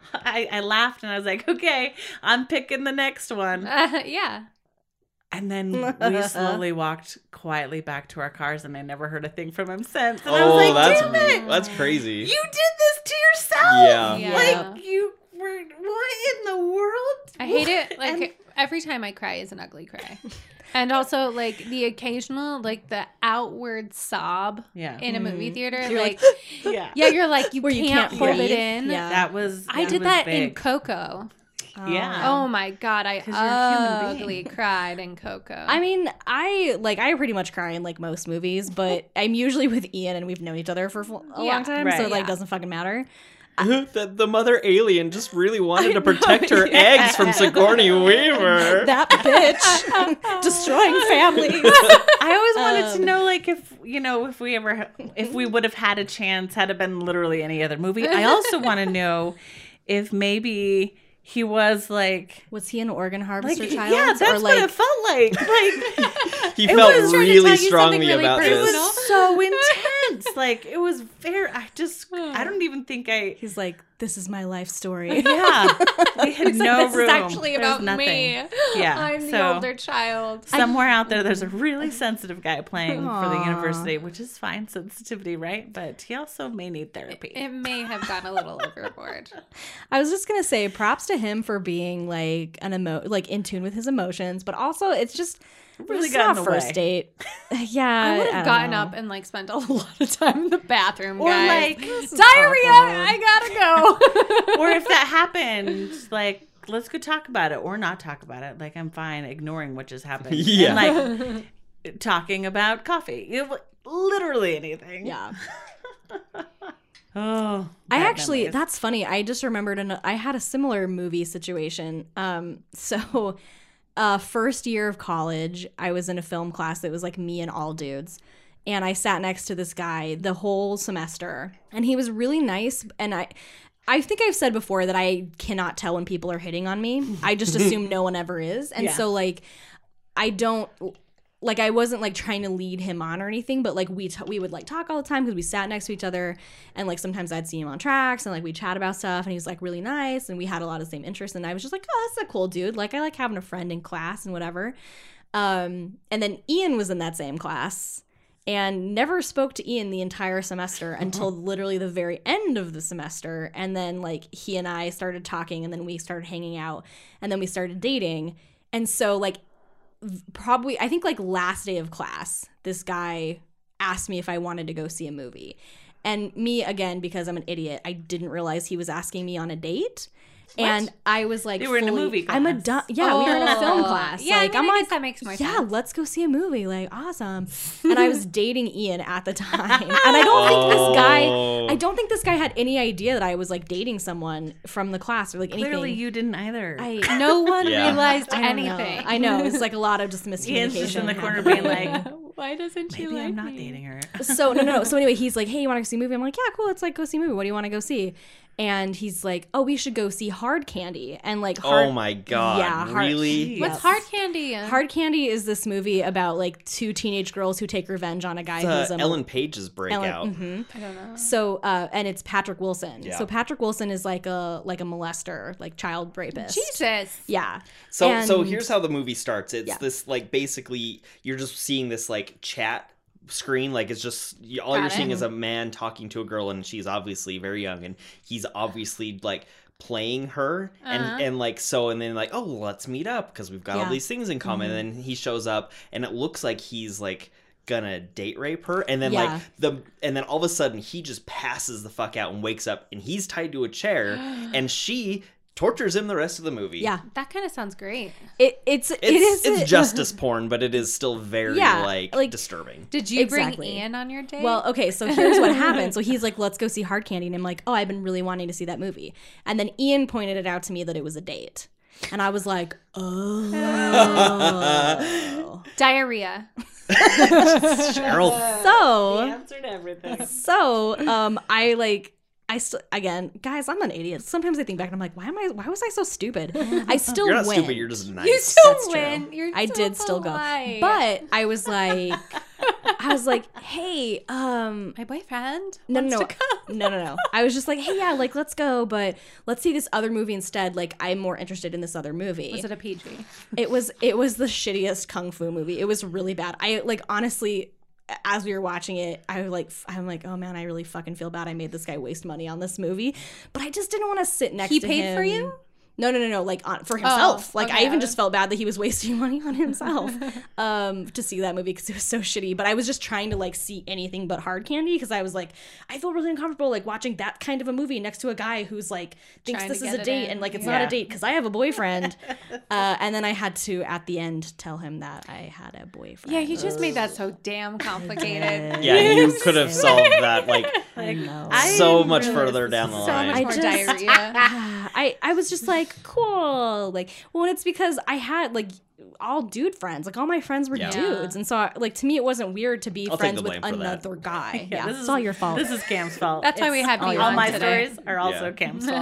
I, I laughed and I was like, okay, I'm picking the next one. Uh, yeah. And then we slowly walked quietly back to our cars, and I never heard a thing from him since. And I Oh, was like, that's damn it! that's crazy. You did this to yourself. Yeah. Yeah. Like you were what in the world? I hate it. Like And- every time I cry is an ugly cry. And also like the occasional, like the outward sob Yeah. in a movie theater. You're like, yeah. yeah, you're like, you Where can't, you can't hold breathe. it in. Yeah. That was I did was that in big. Coco. Yeah. Oh my God. I 'Cause you're a human ugly being. cried in Coco. I mean, I like I pretty much cry in like most movies, but I'm usually with Ian and we've known each other for a Yeah, long time, right. so it like Yeah. doesn't fucking matter. the, the mother alien just really wanted to protect her eggs from Sigourney Weaver. That bitch destroying families. I always wanted to Um, know, like, if you know, if we ever, if we would have had a chance, had it been literally any other movie. I also want to know if maybe he was like, Was he an organ harvester like, child? yeah, that's or what like it felt like. Like, He It felt was trying to really tell you strongly something really about it this. personal. was so intense. Like, it was very. I just, I don't even think I. he's like, this is my life story. Yeah, we had It's like, no this room. is actually There's about nothing. me. Yeah, I'm the so- older child. Somewhere out there, there's a really sensitive guy playing for the Aw. university, which is fine, sensitivity, right? But he also may need therapy. It may have gone a little overboard. I was just gonna say, props to him for being like an emo, like in tune with his emotions, but also it's just Really it's got not in the first way. date. Yeah, I would don't have gotten know. up and like spent a lot of time in the bathroom, Or guys. like, diarrhea. I gotta go. or if that happened, like, let's go talk about it or not talk about it. Like, I'm fine ignoring what just happened. Yeah. And like talking about coffee. You know, literally anything. Yeah. Oh. I bad actually, memories. that's funny. I just remembered, an, I had a similar movie situation. Um, so, uh, first year of college, I was in a film class that was like me and all dudes, and I sat next to this guy the whole semester, and he was really nice. And I, I think I've said before that I cannot tell when people are hitting on me. I just assume no one ever is, and Yeah. so like, I don't. Like I wasn't like trying to lead him on or anything, but like we t- we would like talk all the time because we sat next to each other, and like sometimes I'd see him on tracks and like we chat about stuff, and he was like really nice, and we had a lot of the same interests, and I was just like, oh, that's a cool dude. Like I like having a friend in class and whatever. Um, and then Ian was in that same class, and never spoke to Ian the entire semester until literally the very end of the semester, and then like he and I started talking, and then we started hanging out, and then we started dating, and so like. Probably I think like last day of class, this guy asked me if I wanted to go see a movie, and me again, because I'm an idiot, I didn't realize he was asking me on a date. And I was like, They were in a fully- movie I'm a class. dumb. Yeah, we were in a film Oh. class. Yeah, like I mean, I'm I like, guess that makes more yeah, sense. let's go see a movie. Like awesome. And I was dating Ian at the time, and I don't think this guy. Oh. I don't think this guy had any idea that I was like dating someone from the class or like anything. Clearly, you didn't either. I No one Yeah. realized I don't know. anything. I know it's like a lot of just miscommunication. Ian's just in the corner happening. being like, Why doesn't she maybe like I'm not me? dating her. so no, no, no. So anyway, he's like, "Hey, you want to go see a movie?" I'm like, "Yeah, cool. Let's like go see a movie. What do you want to go see?" And he's like, "Oh, we should go see Hard Candy." And like, hard, Oh my god! Yeah, hard- really? Yes. What's hard candy? Hard Candy is this movie about like two teenage girls who take revenge on a guy It's, who's uh, a Ellen Page's breakout. mhm. I don't know. So, uh, and it's Patrick Wilson. Yeah. So Patrick Wilson is like a like a molester, like child rapist. Jesus. Yeah. So so And- here's how the movie starts. It's Yeah. this like basically you're just seeing this like chat screen, like it's just y- all Got you're it. seeing is a man talking to a girl, and she's obviously very young, and he's obviously like playing her, and Uh-huh. and like so, and then like, oh, let's meet up because we've got all Yeah. these things in common. Mm-hmm. And then he shows up, and it looks like he's like gonna date rape her, and then Yeah. like the and then all of a sudden he just passes the fuck out and wakes up, and he's tied to a chair, and she tortures him the rest of the movie. Yeah. That kind of sounds great. It it's it It's, is it's justice porn, but it is still very Yeah, like, like- disturbing. Did you Exactly. bring Ian on your date? Well, okay, so here's what happened. So he's like, let's go see Hard Candy. And I'm like, oh, I've been really wanting to see that movie. And then Ian pointed it out to me that it was a date. And I was like, oh. Oh. Diarrhea. Cheryl. So answered everything. So, um, I like, I still, again, guys, I'm an idiot. Sometimes I think back and I'm like, why am I, why was I so stupid? I still You're not win. stupid. You're just nice. You still That's true. win. You're I so did still go. polite. But I was like, I was like, hey, um, my boyfriend no, wants no, no, to come. no, no, no. I was just like, hey, yeah, like, let's go, but let's see this other movie instead. Like, I'm more interested in this other movie. Was it a P G? It was, it was the shittiest kung fu movie. It was really bad. I like, honestly, as we were watching it, I was like, I'm like, oh man, I really fucking feel bad. I made this guy waste money on this movie, but I just didn't want to sit next He to paid him. for you? No, no, no, no. Like on, for himself. like okay. I even just felt bad that he was wasting money on himself um, to see that movie because it was so shitty. But I was just trying to like see anything but hard candy because I was like, I feel really uncomfortable like watching that kind of a movie next to a guy who's like thinks Trying this to is get a it date in. and like it's Yeah. not a date because I have a boyfriend. uh, and then I had to at the end tell him that I had a boyfriend. Yeah, you just made that so damn complicated. Yeah, you could have solved that like I know. so I'm much really- further down the So line. much I more just- diarrhea. I, I was just like, cool. Like, well, and it's because I had like all dude friends. Like all my friends were Yeah. dudes. And so I, like to me it wasn't weird to be I'll take friends the with blame for that. another guy. Yeah, this it's is all your fault. This is Cam's fault. That's why we It's- had all you your all on my today. stories are also Yeah. Cam's fault.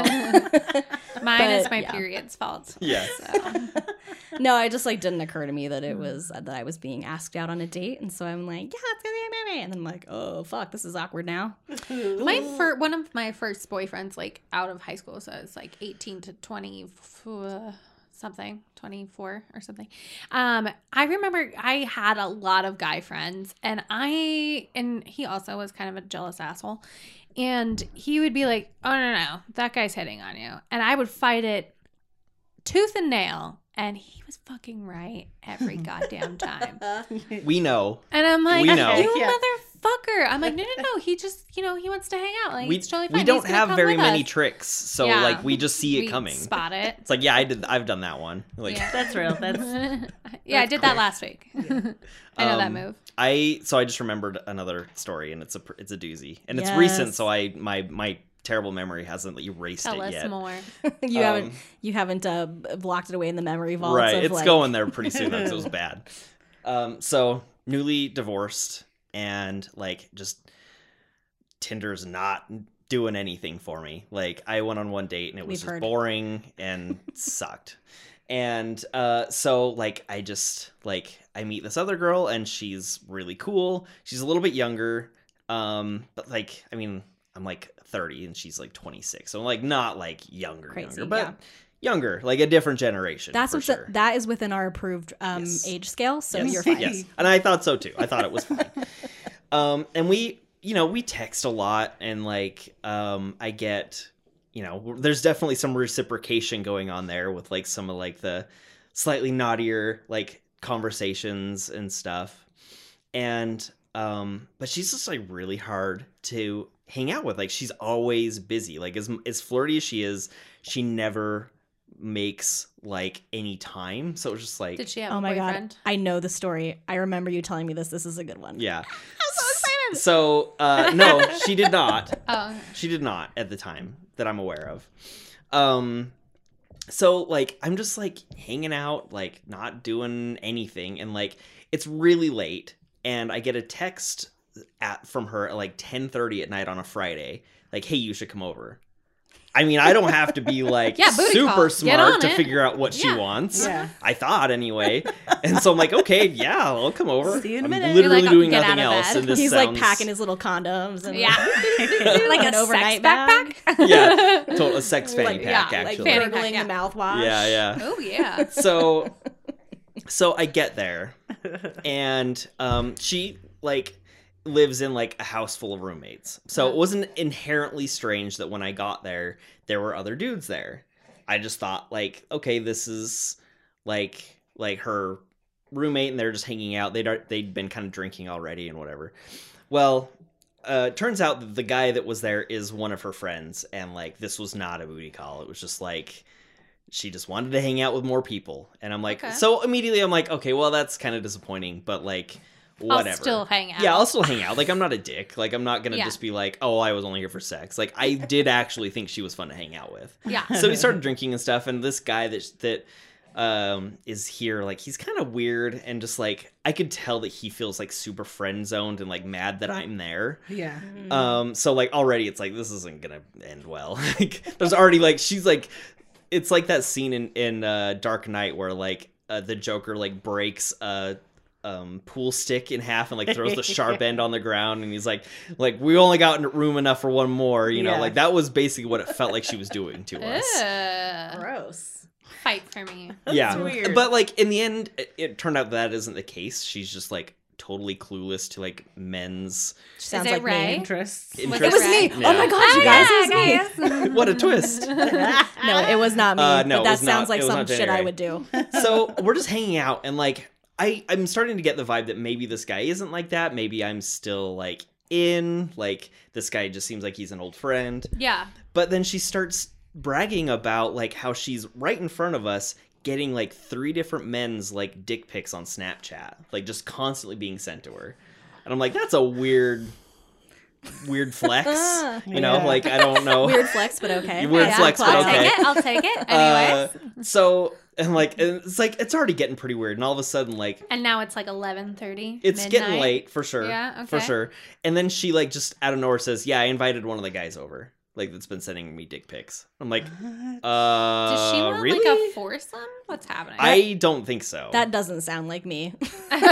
Mine But, is my yeah. period's fault. Yeah. So. No, it just like didn't occur to me that it was uh, that I was being asked out on a date. And so I'm like, yeah, let's go to a movie. And then I'm like, oh fuck, this is awkward now. My fir- one of my first boyfriends, like out of high school, so it's like eighteen to twenty uh, something, twenty-four or something. Um, I remember I had a lot of guy friends, and I and he also was kind of a jealous asshole, and he would be like, "Oh no, no, that guy's hitting on you," and I would fight it tooth and nail, and he was fucking right every goddamn time. We know. And I'm like, We know. you Yeah. motherfucker. I'm like, no, no, no. He just, you know, he wants to hang out. Like, We, it's totally fine. we don't He's gonna have come very with many us. tricks, so Yeah. like we just see it We coming. Spot it. It's like, yeah, I did. I've done that one. Like, Yeah. That's real. That's yeah, I did that last week. I know that Um, move. I so I just remembered another story, and it's a it's a doozy, and it's recent, Yes. so I my my terrible memory hasn't erased Tell it us yet. more. you Um, haven't you haven't uh, blocked it away in the memory vault. Right, of, it's like, going there pretty soon because it was bad. Um, so newly divorced, and like just Tinder's not doing anything for me. Like I went on one date and it was We've just heard. boring and sucked. And uh, so like I just like I meet this other girl and she's really cool. She's a little bit younger, um, but like I mean I'm like thirty and she's like twenty-six, so like not like younger, Crazy, younger, but yeah. younger, like a different generation. That's for what's sure. that is within our approved um, Yes. age scale, so Yes. you're fine. Yes, and I thought so too. I thought it was fine. um, and we, you know, we text a lot, and like, um, I get, you know, there's definitely some reciprocation going on there with like some of like the slightly naughtier like conversations and stuff, and um, but she's just like really hard to hang out with. Like she's always busy. Like as as flirty as she is, she never makes like any time. So it's just like Did she have Oh a my boyfriend? god, I know the story. I remember you telling me this. This is a good one. yeah. I'm so excited. So uh, no, she did not. Oh, She did not at the time that I'm aware of. Um, so like I'm just like hanging out, like not doing anything, and like it's really late, and I get a text at from her at like ten thirty at night on a Friday, like, "Hey, you should come over." I mean, I don't have to be like Yeah, booty super call. Get smart on to it. figure out what she Yeah. wants. Yeah. I thought anyway, and so I'm like, okay, yeah, I'll come over. See you in a I'm minute. literally You're like, doing get nothing out of else, bed. and this He's sounds... like packing his little condoms and yeah. like, like an a overnight sex backpack. yeah, total a sex fanny like, pack yeah, actually. like Fanny gurgling pack, the mouthwash. yeah, yeah. Oh yeah. So, so I get there, and um, she like lives in like a house full of roommates. So it wasn't inherently strange that when I got there, there were other dudes there. I just thought like, okay, this is like like her roommate, and they're just hanging out. They'd they'd been kind of drinking already and whatever. Well, uh, turns out that the guy that was there is one of her friends, and like this was not a booty call. It was just like she just wanted to hang out with more people, and I'm like, Okay. so immediately I'm like, okay, well that's kind of disappointing, but like whatever. I'll still hang out. Yeah, I'll still hang out. Like I'm not a dick. Like I'm not gonna Yeah. just be like, oh, I was only here for sex. Like I did actually think she was fun to hang out with. Yeah. So we started drinking and stuff, and this guy that that um, is here. Like, he's kind of weird and just like, I could tell that he feels like super friend zoned and like mad that I'm there. Yeah. Um, so like already it's like, this isn't gonna end well. Like, there's already like, she's like, it's like that scene in, in uh, Dark Knight where like uh, the Joker like breaks a um, pool stick in half and like throws the sharp end on the ground, and he's like, like we only got room enough for one more, you know, Yeah. like that was basically what it felt like she was doing to us. Ugh. Gross. Fight for me. Yeah, weird. but like in the end, it, it turned out that isn't the case. She's just like totally clueless to like men's. Sounds it like Ray? me. Interests. It interests. was me. Yeah. Oh my god, you guys, it was me. What a twist! No, it was not me. Uh, no, but it that was not- sounds like it was some not shit Jenny I Ray. would do. So we're just hanging out, and like I, I'm starting to get the vibe that maybe this guy isn't like that. Maybe I'm still like in, like this guy just seems like he's an old friend. Yeah. But then she starts bragging about like how she's right in front of us getting like three different men's like dick pics on Snapchat, like just constantly being sent to her. And I'm like, that's a weird, weird flex. You know, Yeah. like I don't know. Weird flex, but okay. Weird Yeah, flex, but I'll okay. take it. I'll take it. Anyways. Uh, so and like and it's like it's already getting pretty weird, and all of a sudden like and now it's like eleven thirty. it's getting late for sure. Yeah, For okay. sure. And then she like just out of nowhere says, "Yeah, I invited one of the guys over. Like that's been sending me dick pics." I'm like, "Uh, Does she want really?" like a foursome? What's happening? I don't think so. That doesn't sound like me. the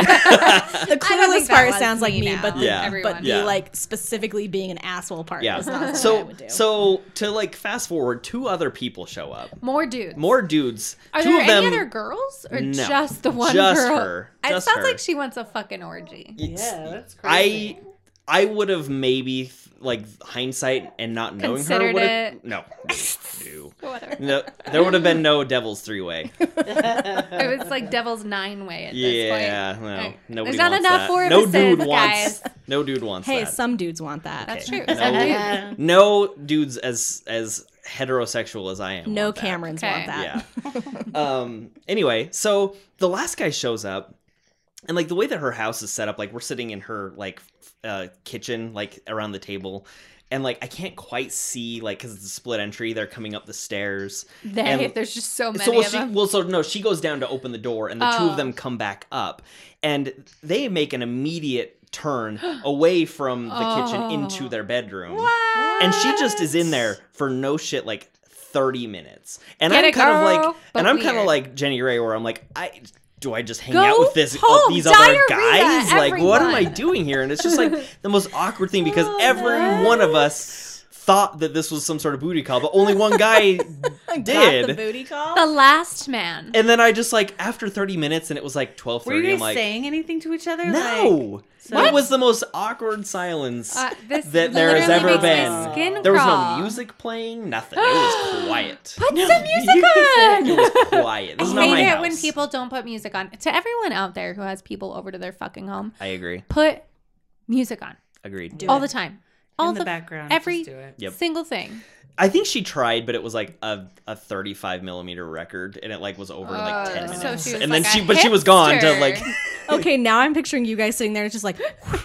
I don't clueless think that part was sounds like me me, now. but the, Yeah. Everyone. but the Yeah. like specifically being an asshole part Yeah. is not something I So would do. so to like fast forward, two other people show up. More dudes. More dudes. Are two there of them. any other girls or No. just the one Just girl? her. It Just sounds her. like she wants a fucking orgy. It's- Yeah, that's crazy. I I would have maybe like hindsight and not knowing Considered her would have it. no. No. Whatever. No, there would have been no Devil's Three Way. It was like Devil's Nine Way at this Yeah, point. no, Like, nobody There's not wants enough that. for No dude wants. guys. No dude wants hey, that. some dudes want that. That's Okay. true. No. Some dudes. No dudes as as heterosexual as I am. No want that. Camerons Okay. want that. Yeah. um. Anyway, so the last guy shows up, and like the way that her house is set up, like we're sitting in her like uh, kitchen, like around the table. And like I can't quite see, like, because it's a split entry. They're coming up the stairs. They, And- there's just so many So well, of she them. well, so no, she goes down to open the door, and the two Oh. of them come back up, and they make an immediate turn away from the kitchen Oh. into their bedroom, What? and she just is in there for no shit, like thirty minutes, and Get I'm it, kind of girl, like, but and I'm kind of weird. like Jenny Ray, where I'm like, I. Do I just hang Go out with this uh, home, these other diarrhea, guys? Like, what am I everyone. doing here? And it's just like the most awkward thing because Oh, every no. one of us thought that this was some sort of booty call, but only one guy Got did. the booty call. The last man. And then I just like after thirty minutes, and it was like twelve Were you thirty. guys I'm like, saying anything to each other? no. So- It was the most awkward silence Uh, this that there has literally ever makes my been. skin There was crawl. no music playing, nothing. It was quiet. Put some music on. It was quiet. This is I not my hate it house. when people don't put music on. To everyone out there who has people over to their fucking home, I agree. put music on Agreed. Do all it. the time. All in the, background. every Just do it. Yep. single thing. I think she tried, but it was like a, a thirty-five millimeter record, and it like was over in like ten Uh, so minutes. she was and like then she, a but she was gone to hipster. like Okay, now I'm picturing you guys sitting there, it's just like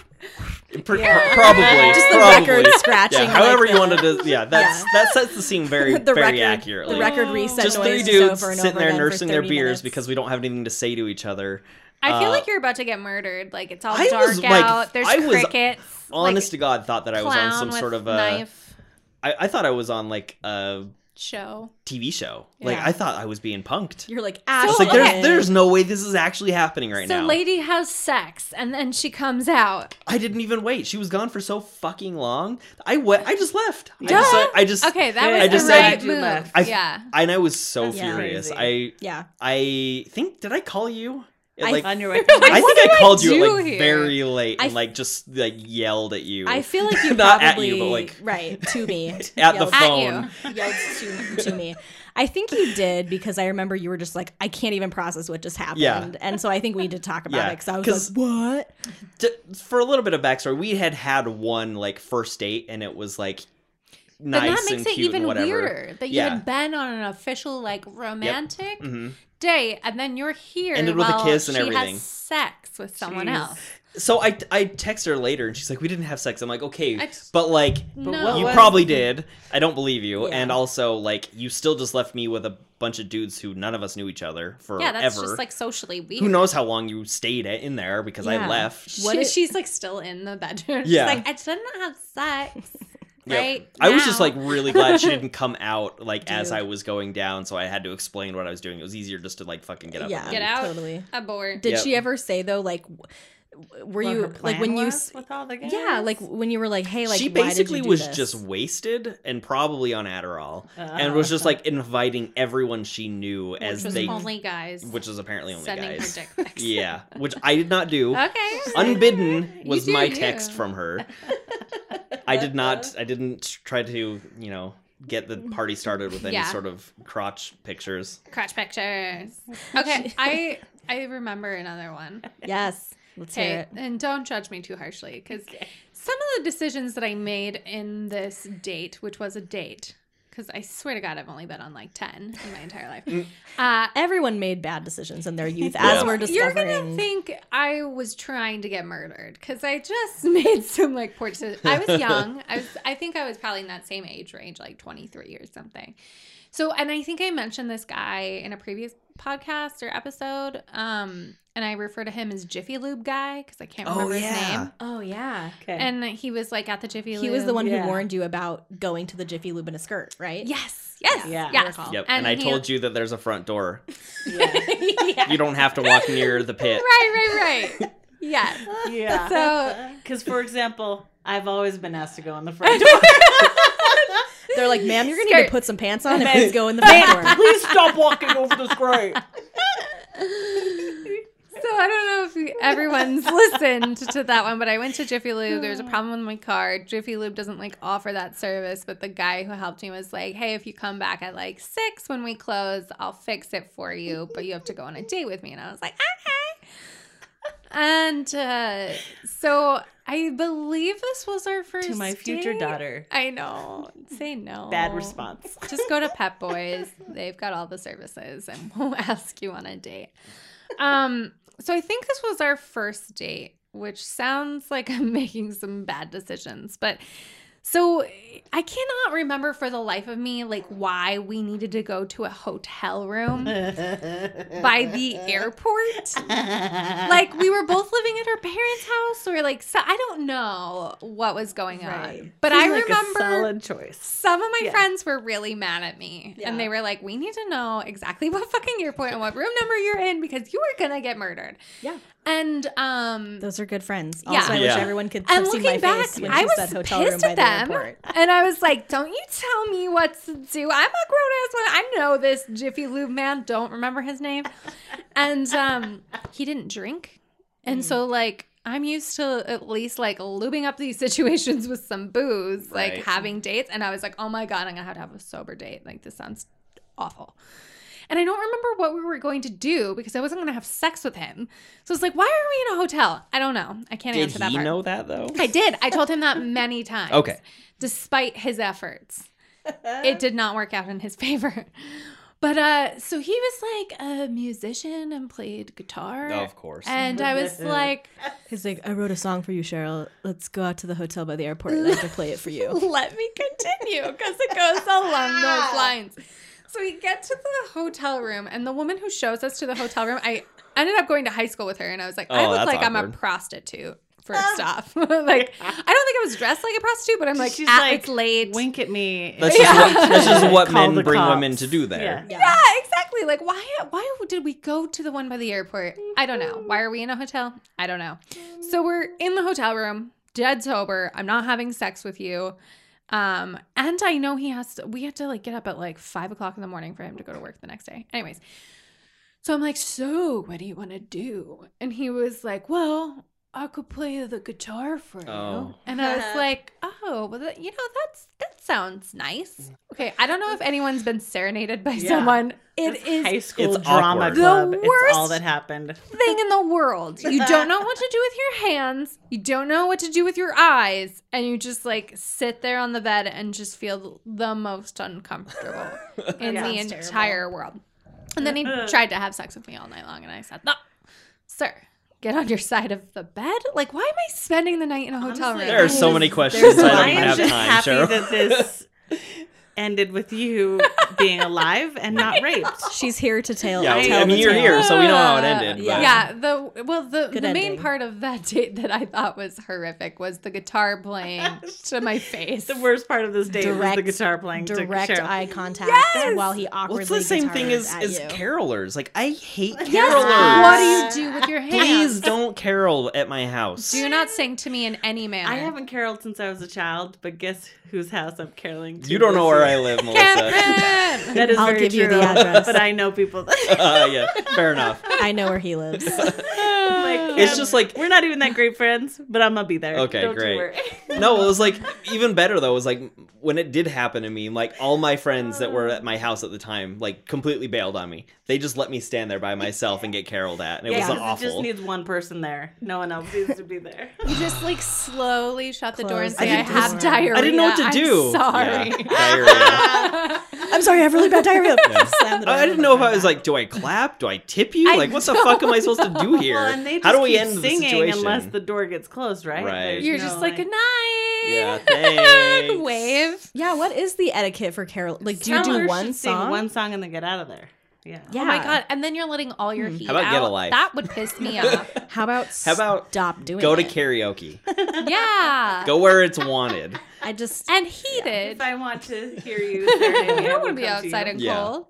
pr- pr- probably just the probably. record scratching. Yeah, like however you the- wanted to. Yeah, that's Yeah. that sets the scene very the very record, accurately. The record reset Just three noises dudes over and sitting over there again for nursing their thirty beers minutes. because we don't have anything to say to each other. I feel Uh, like you're about to get murdered. Like it's all I dark was, like, out. There's I was crickets. Honest like, to God, thought that I was on clown some with sort of a. knife I, I thought I was on like a show. T V show. Like Yeah. I thought I was being punked. You're like, It's ah, like okay. there's there's no way this is actually happening right so now. lady has sex and then she comes out. I didn't even wait. She was gone for so fucking long. I went. I just left. I Duh. just. I just. Okay, that Yeah, was I the just right said- move. left. I, yeah. And I was so That's furious. crazy. I. yeah. I think. Did I call you? At, I- like. On your way. I What think do I I called you do at, like here? very late I and f- like just like yelled at you. I feel like you Not at probably you, but, like, right to me at the Yelled- At phone. you. yelled to, to me. I think you did because I remember you were just like, I can't even process what just happened. Yeah. And so I think we did talk about Yeah, it because I was 'cause- like, what? To- for a little bit of backstory, we had had one like first date, and it was like nice But that makes and it cute even and whatever. weirder that you Yeah. had been on an official like romantic Mhm. date and then you're here Ended with a while kiss and she everything. has sex with someone Jeez. else. So I I text her later, and she's like, "We didn't have sex." I'm like, "Okay, I just- but like, No. you what- probably did. I don't believe you, Yeah. and also like, you still just left me with a bunch of dudes who none of us knew each other forever. Yeah, that's just like socially weird. Who knows how long you stayed in there because I Yeah. left. What She- if- she's like still in the bedroom. Yeah. She's like, I didn't have sex. Yep. Right. I was just now." like really glad she didn't come out like as Dude. I was going down, so I had to explain what I was doing. It was easier just to like fucking get up. Yeah. and Get leave. out. Totally. Abort. Did Yep. she ever say though, like, w- were What you her like plan when you? was s- with all the guys? Yeah, like when you were like, hey, like she why did basically you do was this? just wasted and probably on Adderall, and was just like inviting everyone she knew Which as was they, only guys. which is apparently only sending guys. her dick pics. Yeah, which I did not do. Okay. Unbidden was do my you. text from her. I did not. I didn't try to, you know, get the party started with any Yeah. sort of crotch pictures. Crotch pictures. Okay, I I remember another one. Yes, let's hear Okay, it. and don't judge me too harshly because some of the decisions that I made in this date, which was a date, because I swear to God, I've only been on like ten in my entire life. Uh, Everyone made bad decisions in their youth, Yeah. as we're You're discovering. gonna think I was trying to get murdered because I just made some like poor decisions. I was young. I was. I think I was probably in that same age range, like twenty-three or something. So, and I think I mentioned this guy in a previous podcast or episode, um, and I refer to him as Jiffy Lube guy because I can't Oh, remember his yeah. name. Oh yeah, Okay. And he was like at the Jiffy Lube. he was the one Yeah. who warned you about going to the Jiffy Lube in a skirt, right? Yes. Yes. Yeah. Yes. I recall. Yep. And, And I he- told you that there's a front door. yeah. yeah. You don't have to walk near the pit. Right. Right. Right. Yes. Yeah. So Because, for example, I've always been asked to go in the front door. They're like, ma'am, you're gonna need Skirt. to put some pants on and please go in the front door. Please stop walking over this grate. So I don't know if you- everyone's listened to that one, but I went to Jiffy Lube. There's a problem with my card. Jiffy Lube doesn't like offer that service, but the guy who helped me was like, "Hey, if you come back at like six when we close, I'll fix it for you, but you have to go on a date with me." And I was like, "Okay." And uh, so I believe this was our first To my future date. daughter. I know. Say no. Bad response. Just go to Pep Boys. They've got all the services and we'll ask you on a date. Um, so I think this was our first date, which sounds like I'm making some bad decisions, but so I cannot remember for the life of me like why we needed to go to a hotel room by the airport. Like we were both living at our parents' house, or like so I don't know what was going Right. on, but I Seems like a remember solid choice. some of my Yeah. friends were really mad at me, Yeah. and they were like, "We need to know exactly what fucking airport and what room number you're in because you are gonna get murdered." Yeah. And um, Those are good friends. Yeah. Also, I Yeah. wish everyone could and have seen looking my back, face when I she was said hotel room pissed by at the them, airport. and I was like, "Don't you tell me what to do? I'm a grown ass woman. I know this Jiffy Lube man. Don't remember his name." And um, he didn't drink, and so like. I'm used to at least like lubing up these situations with some booze, like Right. having dates. And I was like, oh my God, I'm going to have to have a sober date. Like, this sounds awful. And I don't remember what we were going to do because I wasn't going to have sex with him. So it's like, why are we in a hotel? I don't know. I can't Did answer that he part. know that though? I did. I told him that many times. Okay. Despite his efforts, it did not work out in his favor. But uh, so he was like a musician and played guitar. Of course. And I was like, He's like, I wrote a song for you, Cheryl. Let's go out to the hotel by the airport and I have to play it for you. let me continue because it goes along those lines. So we get to the hotel room, and the woman who shows us to the hotel room, I ended up going to high school with her, and I was like, I Oh, look that's like I'm a awkward. prostitute. First off, like I don't think I was dressed like a prostitute, but I'm like, She's ah, like, it's late. Wink at me. That's just what, that's just what Call men the bring cops. women to do there. Yeah. Yeah, exactly. Like, why? Why did we go to the one by the airport? I don't know. Why are we in a hotel? I don't know. So we're in the hotel room, dead sober. I'm not having sex with you. Um, and I know he has to. We had to like get up at like five o'clock in the morning for him to go to work the next day. Anyways, so I'm like, so what do you want to do? And he was like, well, I could play the guitar for you. Oh. And I was like, oh, well, that, you know, that's that sounds nice. Okay, I don't know if anyone's been serenaded by Yeah. someone. It It's is high school It's drama awkward. club. The It's all worst that happened. thing in the world. You don't know what to do with your hands. You don't know what to do with your eyes. And you just like sit there on the bed and just feel the most uncomfortable in Yeah. the Sounds entire world. And then he tried to have sex with me all night long. And I said, no, sir, get on your side of the bed. Like, why am I spending the night in a hotel Honestly, room? There are so many questions I I don't even am have just time, happy Cheryl. that this ended with you being alive and not raped. She's here to tell. Yeah, tell I mean, the you're tale. here, so we know how it ended. Yeah. but- Yeah, the well the, Good the main ending. part of that date that I thought was horrific was the guitar playing to my face. The worst part of this date Direct, was the guitar playing to direct Cheryl. eye contact while he awkwardly. Well, it's the same thing as, guitars as at you. carolers. Like, I hate carolers. Yes. What do you do with your hands? Please don't carol at my house. Do not sing to me in any manner. I haven't caroled since I was a child, but guess whose house I'm caroling to? You don't know this where year. I live, Melissa. Kevin! That is I'll very give you true, the address. but I know people that uh, yeah, fair enough. I know where he lives. like, It's just like we're not even that great friends, but I'm gonna be there. Okay, Don't you great. worry. no, it was like even better though. It was like when it did happen to me, like all my friends that were at my house at the time, like completely bailed on me. They just let me stand there by myself and get caroled at, and it Yeah, was 'cause awful. it just needs one person there. No one else needs to be there. You just like slowly shut the door and Close say, the I, have door. diarrhea. I didn't know what to I'm do. sorry. Yeah, diarrhea. I'm sorry, I have really bad diarrhea. Slam the door I didn't and know if come I was back. like, do I clap? Do I tip you? I- Like, what the fuck am I supposed to do here? Well, and they just How do we keep end the singing situation? unless the door gets closed, right? Right. There's You're no, just like, good night. Yeah, thanks. Wave. Yeah, what is the etiquette for carol? Like, do you do Carolers one should sing song? one song and then get out of there. Yeah. Yeah. Oh my god! And then you're letting all your heat How about out. Get a Life? That would piss me off. How about How about stop doing Go to it? karaoke. Yeah. Go where it's wanted. I just And heated. If I want to hear you, serenade me, I I don't will want to be come to outside you. and Yeah. cold.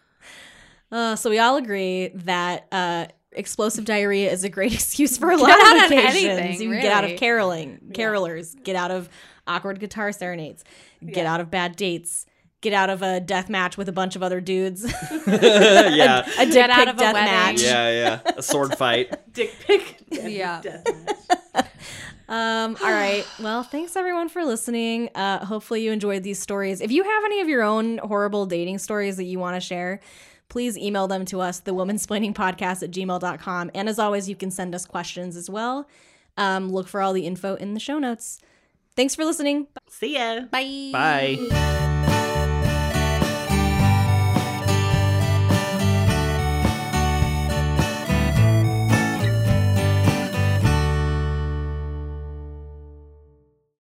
Uh, so we all agree that uh, explosive diarrhea is a great excuse for a lot Get out of on occasions. anything, You can get out of really. caroling, carolers, get out of awkward guitar serenades, get out of bad dates, get out of a death match with a bunch of other dudes, yeah. a dick Get out pic of a death wedding. match. Yeah, yeah. A sword fight. Dick pic. Yeah. Deathmatch. Um, all right. Well, thanks everyone for listening. Uh, hopefully you enjoyed these stories. If you have any of your own horrible dating stories that you want to share, please email them to us, the womansplaining podcast at gmail dot com. And as always, you can send us questions as well. Um, look for all the info in the show notes. Thanks for listening. See ya. Bye. Bye.